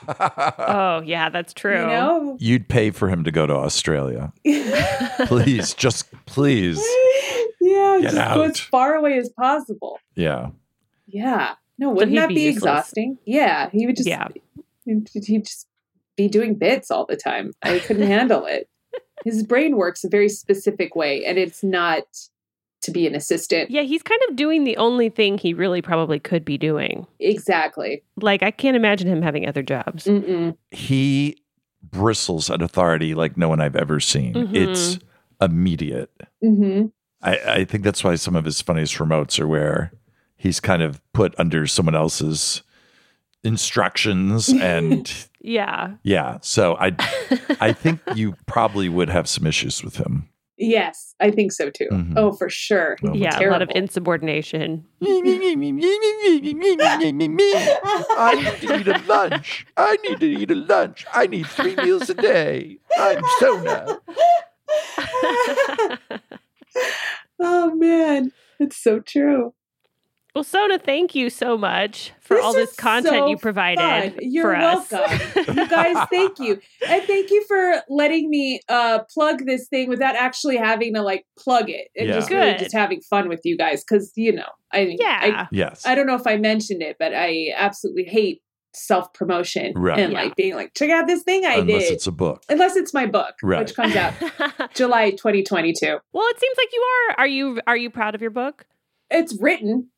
Oh, yeah, that's true. You know? You'd pay for him to go to Australia. Please, just please. Yeah, Get just go out. as far away as possible. Yeah. Yeah. No, wouldn't he'd that be be, useless. exhausting? Yeah, he would just Yeah. he'd he'd just be doing bits all the time. I couldn't handle it. His brain works a very specific way, and it's not to be an assistant. Yeah, he's kind of doing the only thing he really probably could be doing. Exactly. Like, I can't imagine him having other jobs. Mm-mm. He bristles at authority like no one I've ever seen. Mhm. It's immediate. Mm-hmm. I, I think that's why some of his funniest remotes are where he's kind of put under someone else's instructions and Yeah. yeah. So I I think you probably would have some issues with him. Yes, I think so too. Mhm. Oh, for sure. Oh, Yeah, a lot terrible. of insubordination. I need to eat a lunch. I need to eat a lunch. I need three meals a day. I'm Sona. Oh man, it's so true. Well, Sona, thank you so much for This all this is content so you provided fun. You're for us. welcome. You guys, thank you. And thank you for letting me uh, plug this thing without actually having to like plug it and Yeah. just really Good. just having fun with you guys. Cause you know, I mean, Yeah. Yes. I, I don't know if I mentioned it, but I absolutely hate self-promotion Right. and Yeah. like being like, check out this thing I Unless did. it's a book. Unless it's my book, Right. which comes out July twenty twenty-two. Well, it seems like you are. Are you are you proud of your book? It's written.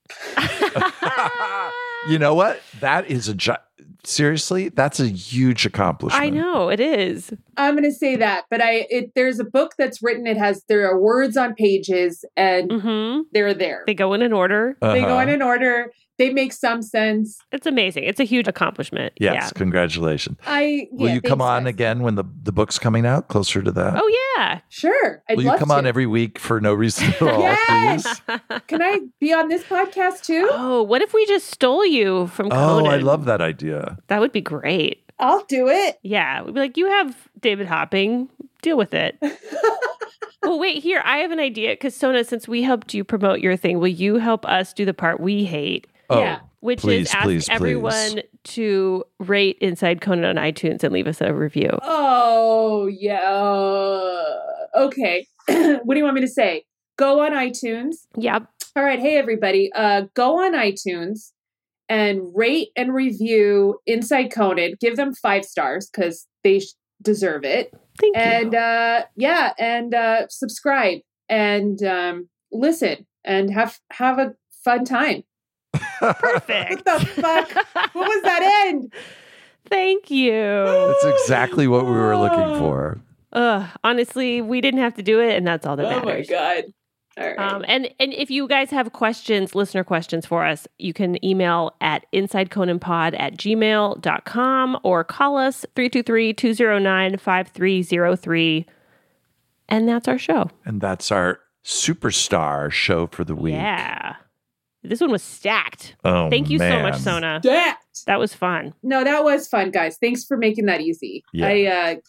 You know what? That is a gi- seriously, that's a huge accomplishment. I know it is. I'm going to say that, but I it, there's a book that's written. It has there are words on pages, and Hmm. they're there. They go in an order. They go Uh-huh. in an order. They make some sense. It's amazing. It's a huge accomplishment. Yes, Yeah. congratulations. I Will yeah, you come thanks, on guys. again when the, the book's coming out closer to that? Oh yeah. Sure, I'd Will you love come to. on every week for no reason at all, Yes! please? Can I be on this podcast too? Oh, what if we just stole you from Oh, Conan? I love that idea. That would be great. I'll do it. Yeah, we'd be like, you have David Hopping. Deal with it. Well, wait, here, I have an idea. Because, Sona, since we helped you promote your thing, will you help us do the part we hate? Oh, Yeah. Which please, is ask please, everyone please. to rate Inside Conan on iTunes and leave us a review. Oh yeah. Okay. What do you want me to say? Go on iTunes. Yep. All right. Hey everybody. Uh, go on iTunes and rate and review Inside Conan. Give them five stars because they sh- deserve it. Thank And you. uh, yeah, and uh, subscribe and um, listen and have have a fun time. Perfect. What the fuck? What was that end? Thank you. That's exactly what we were looking for. Ugh, honestly, we didn't have to do it, and that's all that Oh my matters. god! All right. Um, and and if you guys have questions, listener questions for us, you can email at insideconanpod at gmail dot com or call us three two three, two zero nine, five three zero three. And that's our show. And that's our superstar show for the week. Yeah. This one was stacked. Oh, Thank you so much, man. Sona. that That was fun. no, that was fun, guys. Thanks for making that easy. Yeah. I uh, can't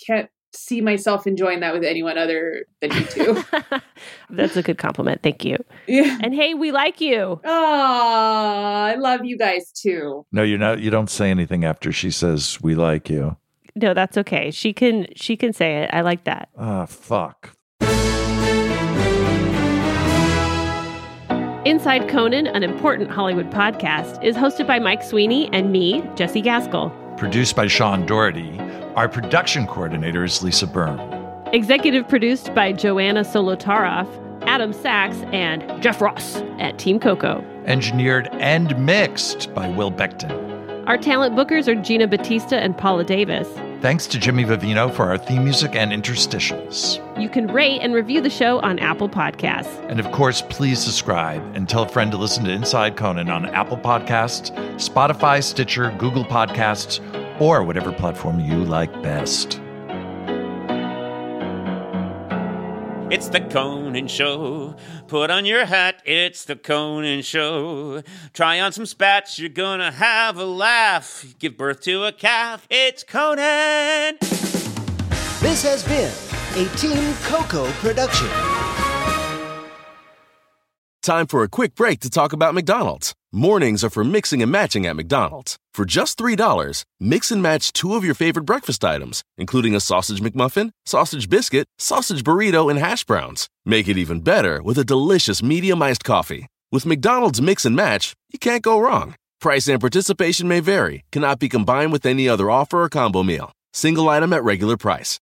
see myself enjoying that with anyone other than you two. That's a good compliment. Thank you. Yeah. And hey, we like you. Oh, I love you guys too. No, you're not. You don't say anything after she says, we like you. No, that's okay. She can, she can say it. I like that. Ah, fuck. Inside Conan, an important Hollywood podcast, is hosted by Mike Sweeney and me, Jesse Gaskell. Produced by Sean Doherty. Our production coordinator is Lisa Byrne. Executive produced by Joanna Solotaroff, Adam Sachs, and Jeff Ross at Team Coco. Engineered and mixed by Will Beckton. Our talent bookers are Gina Batista and Paula Davis. Thanks to Jimmy Vivino for our theme music and interstitials. You can rate and review the show on Apple Podcasts. And of course, please subscribe and tell a friend to listen to Inside Conan on Apple Podcasts, Spotify, Stitcher, Google Podcasts, or whatever platform you like best. It's the Conan Show. Put on your hat, it's the Conan Show. Try on some spats, you're gonna have a laugh. Give birth to a calf, it's Conan. This has been a Team Coco production. Time for a quick break to talk about McDonald's. Mornings are for mixing and matching at McDonald's. For just three dollars, mix and match two of your favorite breakfast items, including a sausage McMuffin, sausage biscuit, sausage burrito, and hash browns. Make it even better with a delicious medium iced coffee. With McDonald's Mix and Match, you can't go wrong. Price and participation may vary, cannot be combined with any other offer or combo meal. Single item at regular price.